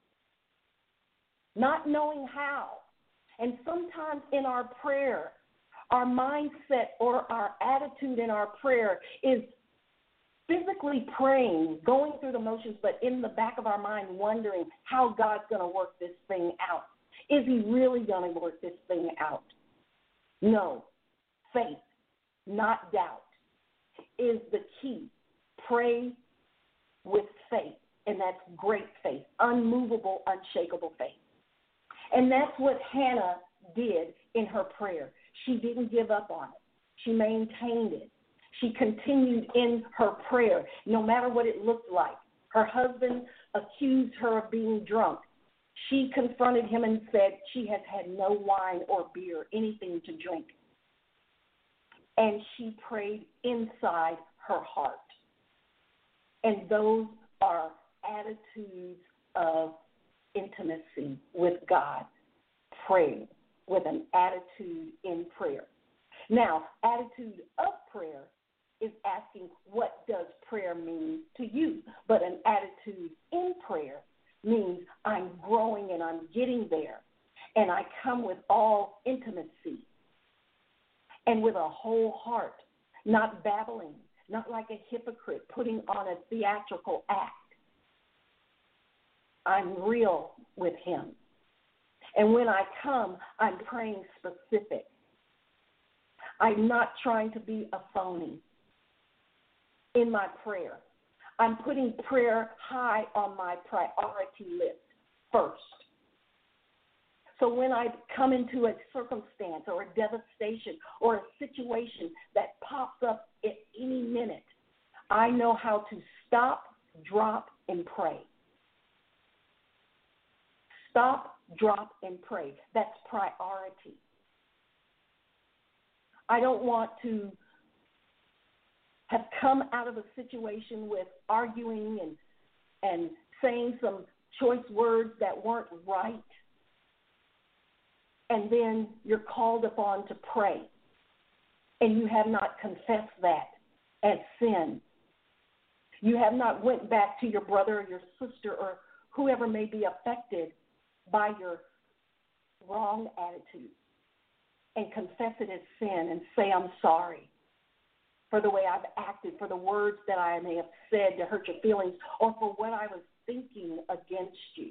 Not knowing how. And sometimes in our prayer, our mindset or our attitude in our prayer is physically praying, going through the motions, but in the back of our mind wondering how God's going to work this thing out. Is he really going to work this thing out? No. Faith, not doubt, is the key. Pray with faith, and that's great faith, unmovable, unshakable faith. And that's what Hannah did in her prayer. She didn't give up on it. She maintained it. She continued in her prayer, no matter what it looked like. Her husband accused her of being drunk. She confronted him and said she has had no wine or beer, anything to drink. And she prayed inside her heart. And those are attitudes of intimacy with God, praying with an attitude in prayer. Now, attitude of prayer is asking, what does prayer mean to you? But an attitude in prayer means I'm growing and I'm getting there, and I come with all intimacy and with a whole heart, not babbling, not like a hypocrite putting on a theatrical act. I'm real with him. And when I come, I'm praying specific. I'm not trying to be a phony in my prayer. I'm putting prayer high on my priority list first. So when I come into a circumstance or a devastation or a situation that pops up at any minute, I know how to stop, drop, and pray. Stop, drop, and pray. That's priority. I don't want to have come out of a situation with arguing and saying some choice words that weren't right, and then you're called upon to pray, and you have not confessed that as sin. You have not went back to your brother or your sister or whoever may be affected by your wrong attitude and confess it as sin and say, I'm sorry for the way I've acted, for the words that I may have said to hurt your feelings, or for what I was thinking against you.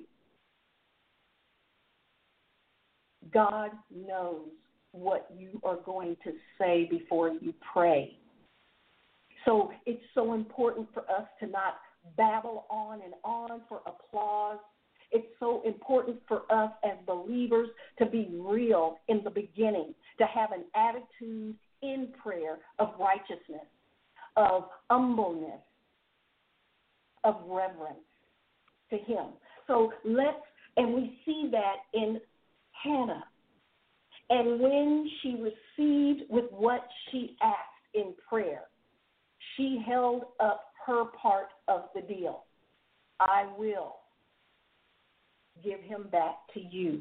God knows what you are going to say before you pray. So it's so important for us to not babble on and on for applause. It's so important for us as believers to be real in the beginning, to have an attitude in prayer of righteousness, of humbleness, of reverence to him. So and we see that in Hannah. And when she received with what she asked in prayer, she held up her part of the deal. I will give him back to you.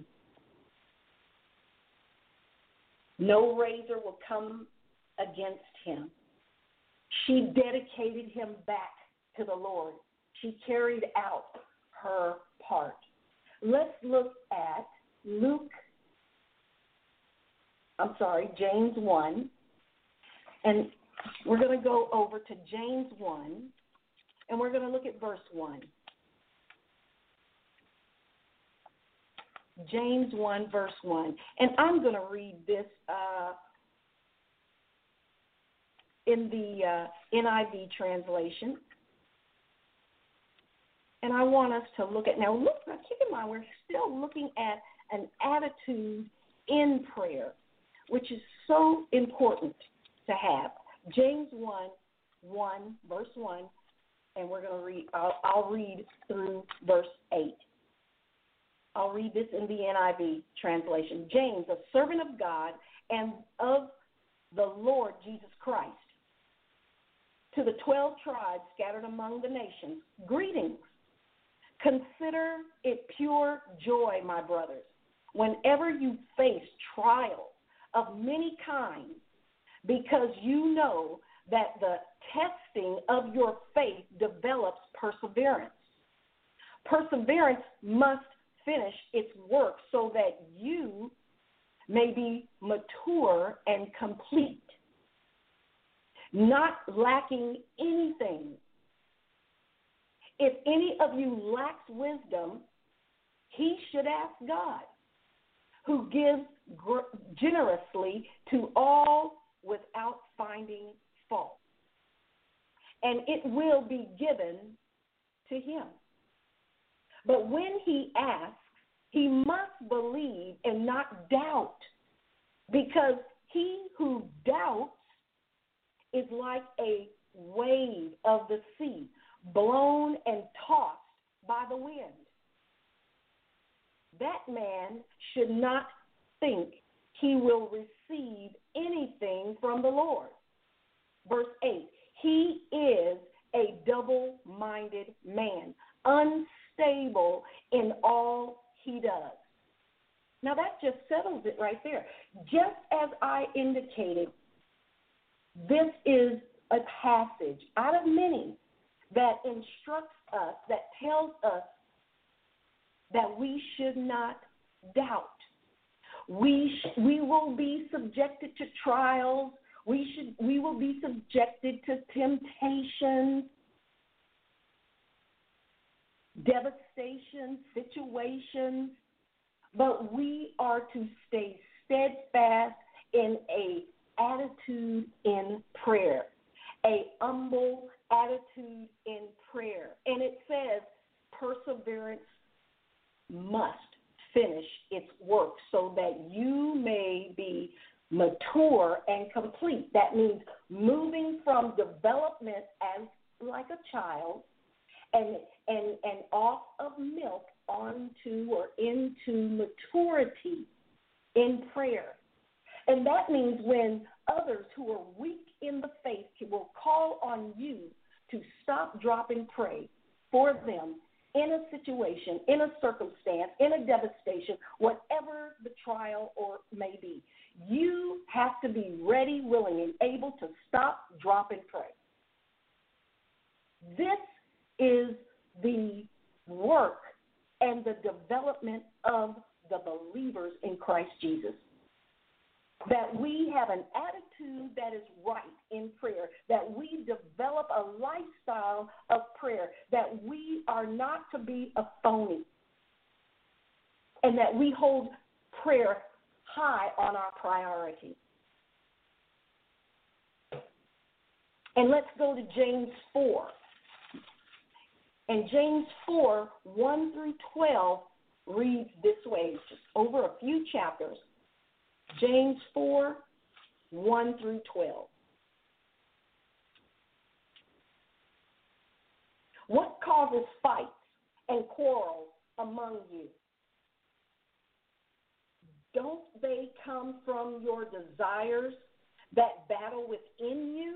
No razor will come against him. She dedicated him back to the Lord. She carried out her part. Let's look at James 1. And we're going to go over to James 1, and we're going to look at verse 1. James 1, verse 1. And I'm going to read this in the NIV translation. And I want us to look at, now keep in mind, we're still looking at an attitude in prayer, which is so important to have. James 1, verse 1, and we're going to read, I'll read through verse 8. I'll read this in the NIV translation. James, a servant of God and of the Lord Jesus Christ, to the 12 tribes scattered among the nations, greetings. Consider it pure joy, my brothers, whenever you face trials of many kinds, because you know that the testing of your faith develops perseverance. Perseverance must finish its work so that you may be mature and complete, not lacking anything. If any of you lacks wisdom, he should ask God, who gives generously to all without finding fault, and it will be given to him. But when he asks, he must believe and not doubt, because He who doubts is like a wave of the sea, blown and tossed by the wind. That man should not think he will receive anything from the Lord. Verse 8, he is a double-minded man, unstable in all he does. Now that just settles it right there. Just as I indicated, this is a passage out of many that instructs us, that tells us that we should not doubt. We will be subjected to trials. We will be subjected to temptations, devastation, situations, but we are to stay steadfast in a attitude in prayer, a humble attitude in prayer. And it says perseverance must finish its work so that you may be mature and complete. That means moving from development as like a child and off of milk onto or into maturity in prayer. And that means when others who are weak in the faith will call on you to stop, drop, and pray for them in a situation, in a circumstance, in a devastation, whatever the trial or may be. You have to be ready, willing, and able to stop, drop, and pray. This is the work and the development of the believers in Christ Jesus. That we have an attitude that is right in prayer, that we develop a lifestyle of prayer, that we are not to be a phony, and that we hold prayer high on our priority. And let's go to James 4. And James 4, 1 through 12 reads this way, just over a few chapters. James 4, 1 through 12. What causes fights and quarrels among you? Don't they come from your desires that battle within you?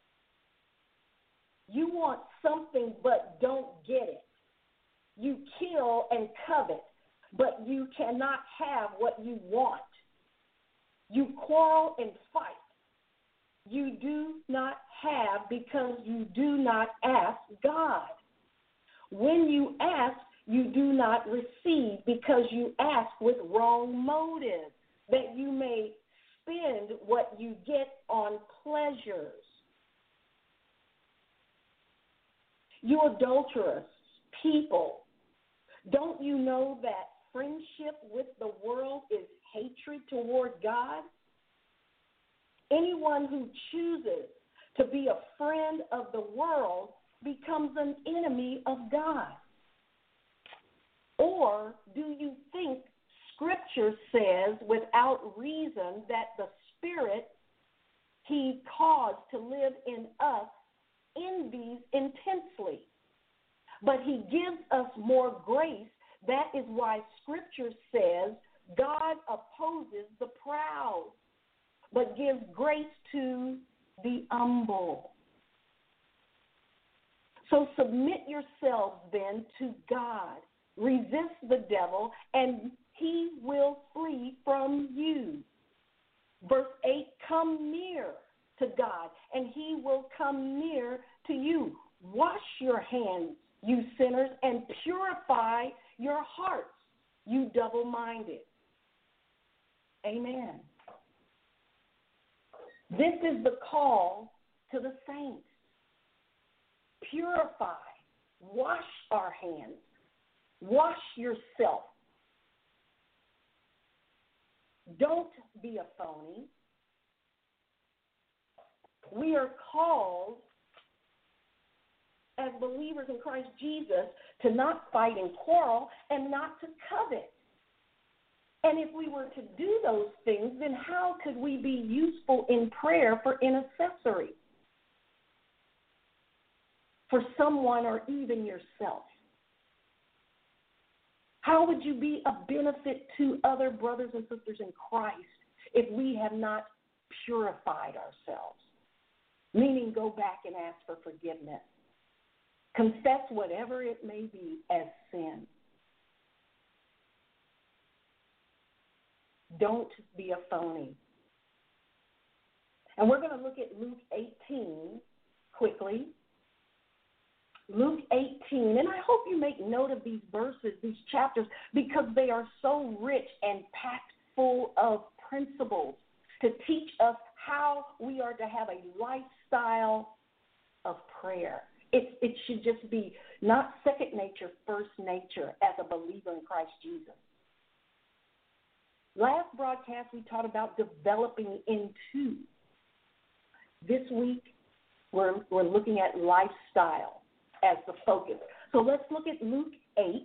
You want something but don't get it. You kill and covet, but you cannot have what you want. You quarrel and fight. You do not have because you do not ask God. When you ask, you do not receive because you ask with wrong motives, that you may spend what you get on pleasures. You adulterous people, don't you know that friendship with the world is hatred toward God? Anyone who chooses to be a friend of the world becomes an enemy of God. Or do you think Scripture says without reason that the Spirit He caused to live in us envies intensely, but He gives us more grace? That is why Scripture says God opposes the proud, but gives grace to the humble. So submit yourselves then to God. Resist the devil, and he will flee from you. Verse 8, come near to God, and he will come near to you. Wash your hands, you sinners, and purify your hearts, you double-minded. Amen. This is the call to the saints. Purify. Wash our hands. Wash yourself. Don't be a phony. We are called as believers in Christ Jesus to not fight and quarrel and not to covet. And if we were to do those things, then how could we be useful in prayer for intercessory for someone or even yourself? How would you be a benefit to other brothers and sisters in Christ if we have not purified ourselves? Meaning, go back and ask for forgiveness. Confess whatever it may be as sin. Don't be a phony. And we're going to look at Luke 18 quickly. Luke 18, and I hope you make note of these verses, these chapters, because they are so rich and packed full of principles to teach us how we are to have a lifestyle of prayer. It should just be not second nature, first nature as a believer in Christ Jesus. Last broadcast, we taught about developing into. This week, we're looking at lifestyle as the focus. So let's look at Luke 18.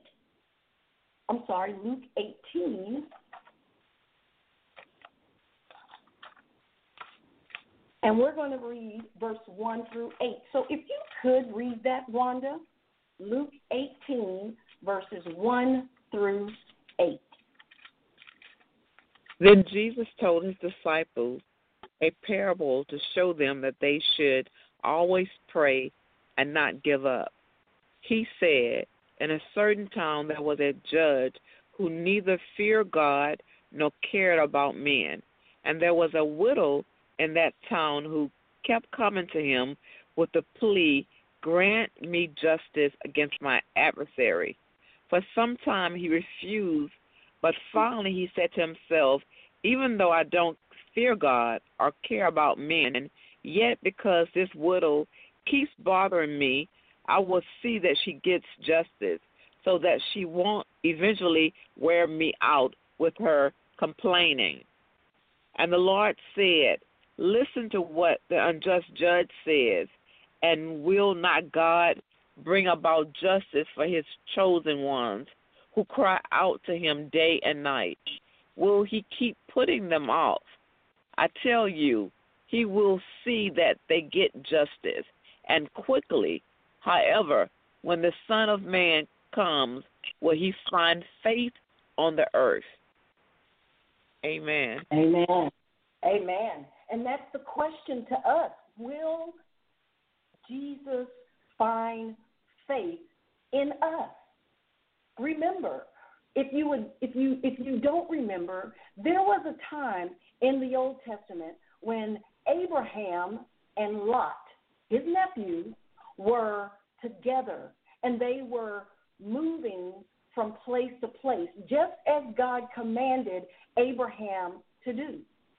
And we're going to read verse 1 through 8. So if you could read that, Wanda, Luke 18, verses 1 through 8. Then Jesus told his disciples a parable to show them that they should always pray and not give up. He said, in a certain town there was a judge who neither feared God nor cared about men. And there was a widow in that town who kept coming to him with the plea, grant me justice against my adversary. For some time he refused, but finally he said to himself, even though I don't fear God or care about men, yet because this widow keeps bothering me, I will see that she gets justice so that she won't eventually wear me out with her complaining. And the Lord said, listen to what the unjust judge says, and will not God bring about justice for his chosen ones who cry out to him day and night? Will he keep putting them off? I tell you, he will see that they get justice, and quickly. However, when the Son of Man comes, will he find faith on the earth? Amen. Amen. Amen. And that's the question to us. Will Jesus find faith in us? Remember, if you don't remember, there was a time in the Old Testament when Abraham and Lot, his nephew, were together, and they were moving from place to place, just as God commanded Abraham to do.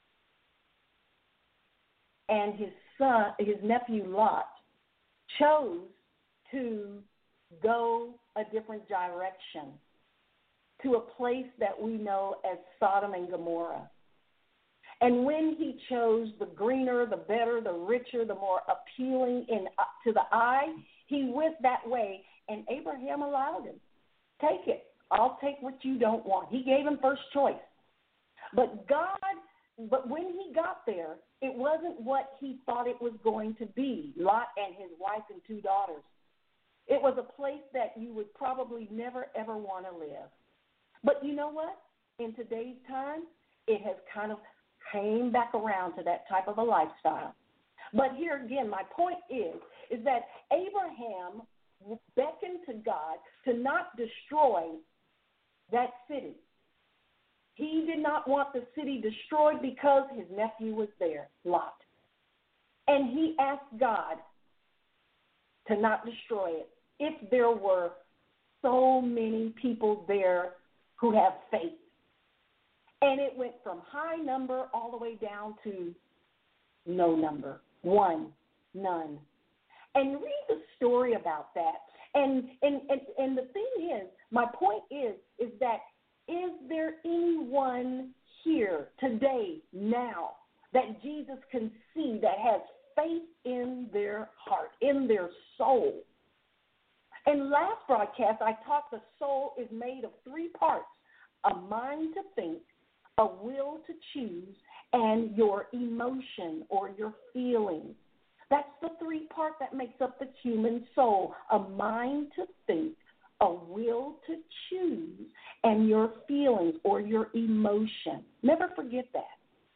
And his nephew Lot, chose to go a different direction to a place that we know as Sodom and Gomorrah. And when he chose the greener, the better, the richer, the more appealing to the eye, he went that way, and Abraham allowed him. Take it. I'll take what you don't want. He gave him first choice. But when he got there, it wasn't what he thought it was going to be, Lot and his wife and 2 daughters. It was a place that you would probably never, ever want to live. But you know what? In today's time, it has kind of came back around to that type of a lifestyle. But here again, my point is that Abraham beckoned to God to not destroy that city. He did not want the city destroyed because his nephew was there, Lot. And he asked God to not destroy it if there were so many people there who have faith. And it went from high number all the way down to no number, 1, none. And read the story about that. And the thing is, my point is that is there anyone here today, now, that Jesus can see that has faith in their heart, in their soul? And last broadcast, I taught the soul is made of 3 parts: a mind to think, a will to choose, and your emotion or your feelings. That's the three part that makes up the human soul. A mind to think, a will to choose, and your feelings or your emotion. Never forget that.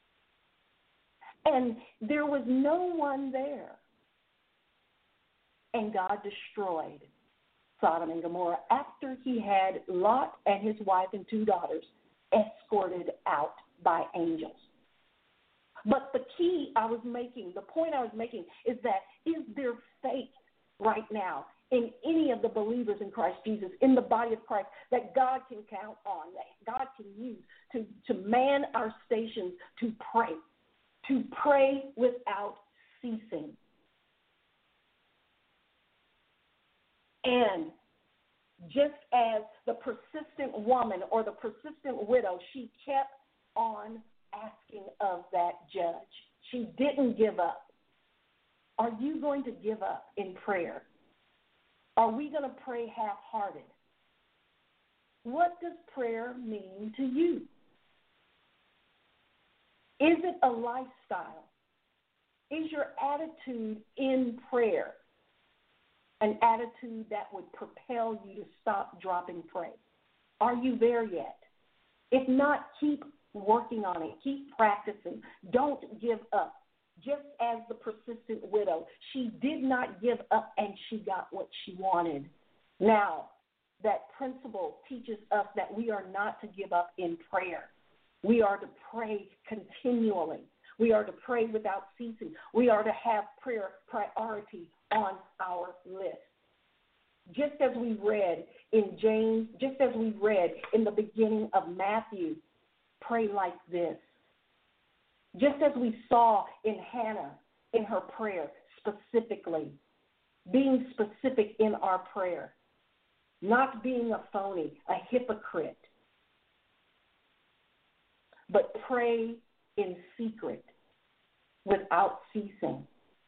And there was no one there. And God destroyed Sodom and Gomorrah after he had Lot and his wife and 2 daughters escorted out by angels. But the point I was making is that is there faith right now in any of the believers in Christ Jesus, in the body of Christ, that God can count on, that God can use to man our stations to pray without ceasing. And just as the persistent woman or the persistent widow, she kept on asking of that judge. She didn't give up. Are you going to give up in prayer? Are we going to pray half-hearted? What does prayer mean to you? Is it a lifestyle? Is your attitude in prayer an attitude that would propel you to stop, drop, and pray? Are you there yet? If not, keep working on it. Keep practicing. Don't give up. Just as the persistent widow, she did not give up and she got what she wanted. Now, that principle teaches us that we are not to give up in prayer. We are to pray continually. We are to pray without ceasing. We are to have prayer priority on our list. Just as we read in James, just as we read in the beginning of Matthew, pray like this. Just as we saw in Hannah in her prayer specifically, being specific in our prayer, not being a phony, a hypocrite, but pray in secret without ceasing.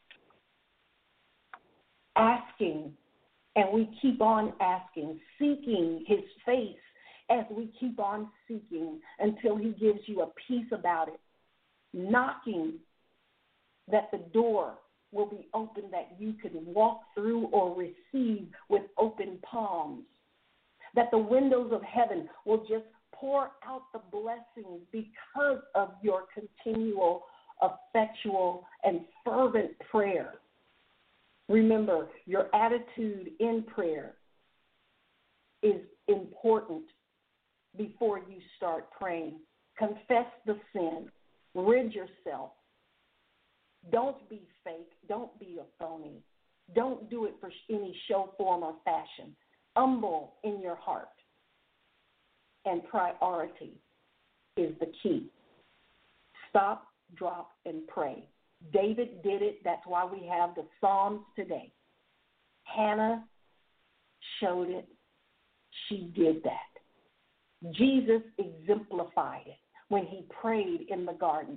Asking, and we keep on asking, seeking his face as we keep on seeking until he gives you a peace about it. Knocking, that the door will be open that you can walk through or receive with open palms. That the windows of heaven will just pour out the blessings because of your continual, effectual, and fervent prayer. Remember, your attitude in prayer is important before you start praying. Confess the sin. Rid yourself. Don't be fake. Don't be a phony. Don't do it for any show, form, or fashion. Humble in your heart. And priority is the key. Stop, drop, and pray. David did it. That's why we have the Psalms today. Hannah showed it. She did that. Jesus exemplified it when he prayed in the garden.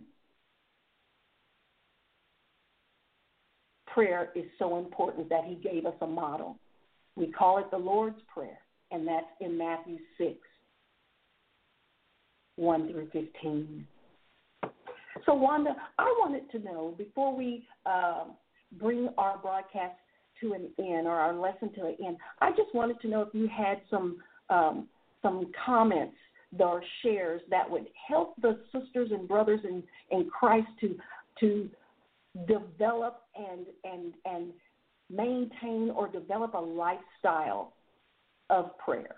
Prayer is so important that he gave us a model. We call it the Lord's Prayer, and that's in Matthew 6, 1 through 15. So, Wanda, I wanted to know, before we bring our broadcast to an end, or our lesson to an end, I just wanted to know if you had some comments or shares that would help the sisters and brothers in Christ to develop and maintain or develop a lifestyle of prayer.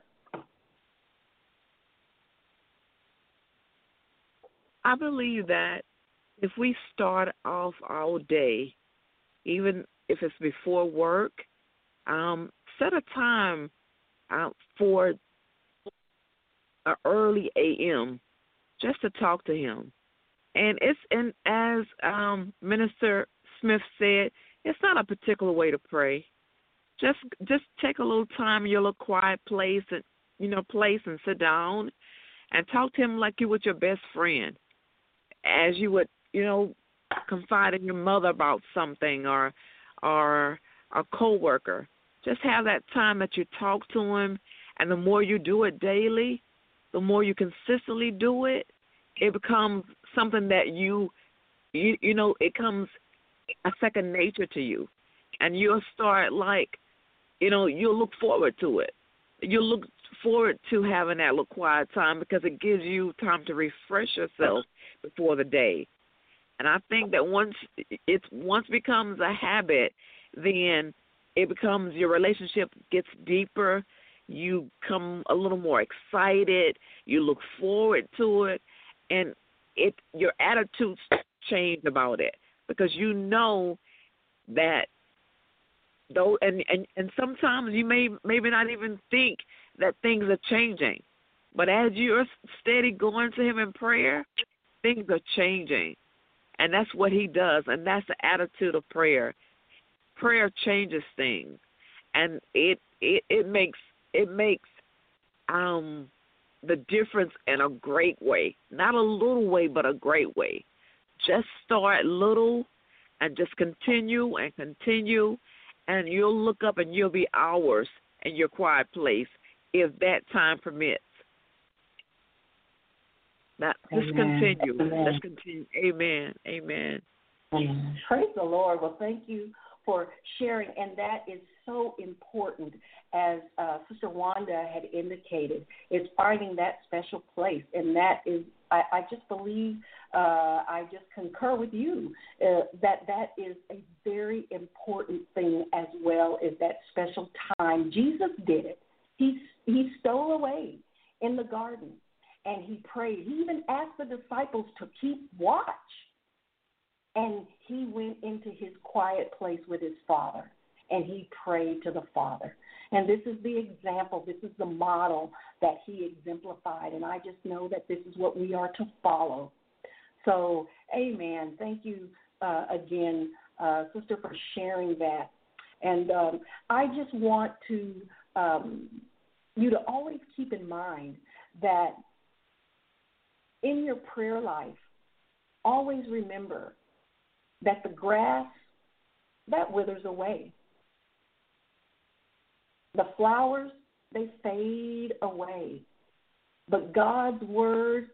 I believe that if we start off our day, even if it's before work, set a time for an early a.m. just to talk to him. And as Minister Smith said, it's not a particular way to pray. Just take a little time in your little quiet place and sit down and talk to him like you would your best friend, as you would, confide in your mother about something or a coworker. Just have that time that you talk to him, and the more you do it daily, the more you consistently do it, it becomes something that you know, it comes a second nature to you. And you'll start you'll look forward to it. You'll look forward to having that little quiet time because it gives you time to refresh yourself before the day. And I think that once becomes a habit, then it becomes, your relationship gets deeper. You come a little more excited. You look forward to it, and your attitudes change about it because you know that though, and sometimes you maybe not even think that things are changing, but as you're steady going to Him in prayer, things are changing, and that's what He does, and that's the attitude of prayer. Prayer changes things, and it makes the difference in a great way, not a little way, but a great way. Just start little, and just continue and continue. And you'll look up and you'll be hours in your quiet place if that time permits. Let's continue. Amen. Let's continue. Amen. Amen. Amen. Praise the Lord. Well, thank you for sharing. And that is so important, as Sister Wanda had indicated, is finding that special place. And that is, I just believe, I just concur with you, that is a very important thing as well, is that special time. Jesus did it. He stole away in the garden, and He prayed. He even asked the disciples to keep watch. And He went into His quiet place with His Father, and He prayed to the Father. And this is the example, this is the model that He exemplified. And I just know that this is what we are to follow. So, amen. Thank you again, Sister, for sharing that. And I just want to you to always keep in mind that in your prayer life, always remember that the grass, that withers away. The flowers, they fade away. But God's word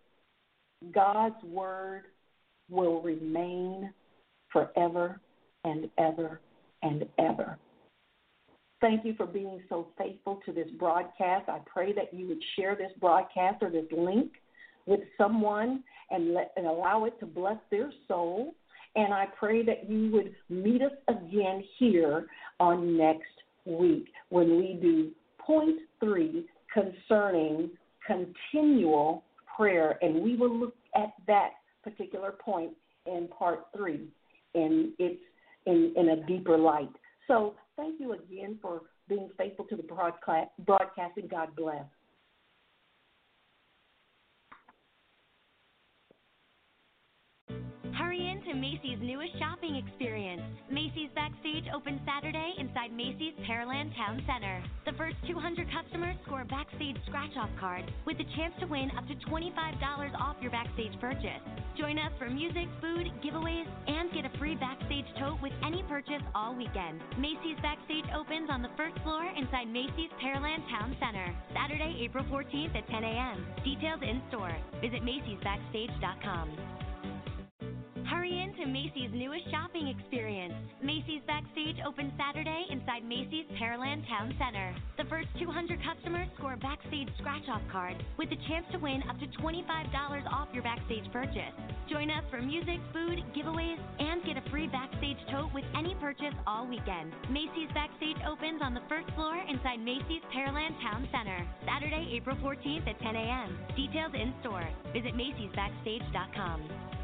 will remain forever and ever and ever. Thank you for being so faithful to this broadcast. I pray that you would share this broadcast or this link with someone and allow it to bless their soul. And I pray that you would meet us again here on next week when we do point 3 concerning continual prayer. And we will look at that particular point in part 3 in a deeper light. So thank you again for being faithful to the broadcasting. God bless. Hurry into Macy's newest shopping experience. Macy's Backstage opens Saturday inside Macy's Pearland Town Center. The first 200 customers score a Backstage scratch-off card with the chance to win up to $25 off your Backstage purchase. Join us for music, food, giveaways, and get a free Backstage tote with any purchase all weekend. Macy's Backstage opens on the first floor inside Macy's Pearland Town Center, Saturday, April 14th at 10 a.m. Details in store. Visit Macy'sBackstage.com. Hurry into Macy's newest shopping experience. Macy's Backstage opens Saturday inside Macy's Pearland Town Center. The first 200 customers score a Backstage scratch-off card with the chance to win up to $25 off your Backstage purchase. Join us for music, food, giveaways, and get a free Backstage tote with any purchase all weekend. Macy's Backstage opens on the first floor inside Macy's Pearland Town Center, Saturday, April 14th at 10 a.m. Details in store. Visit Macy'sBackstage.com.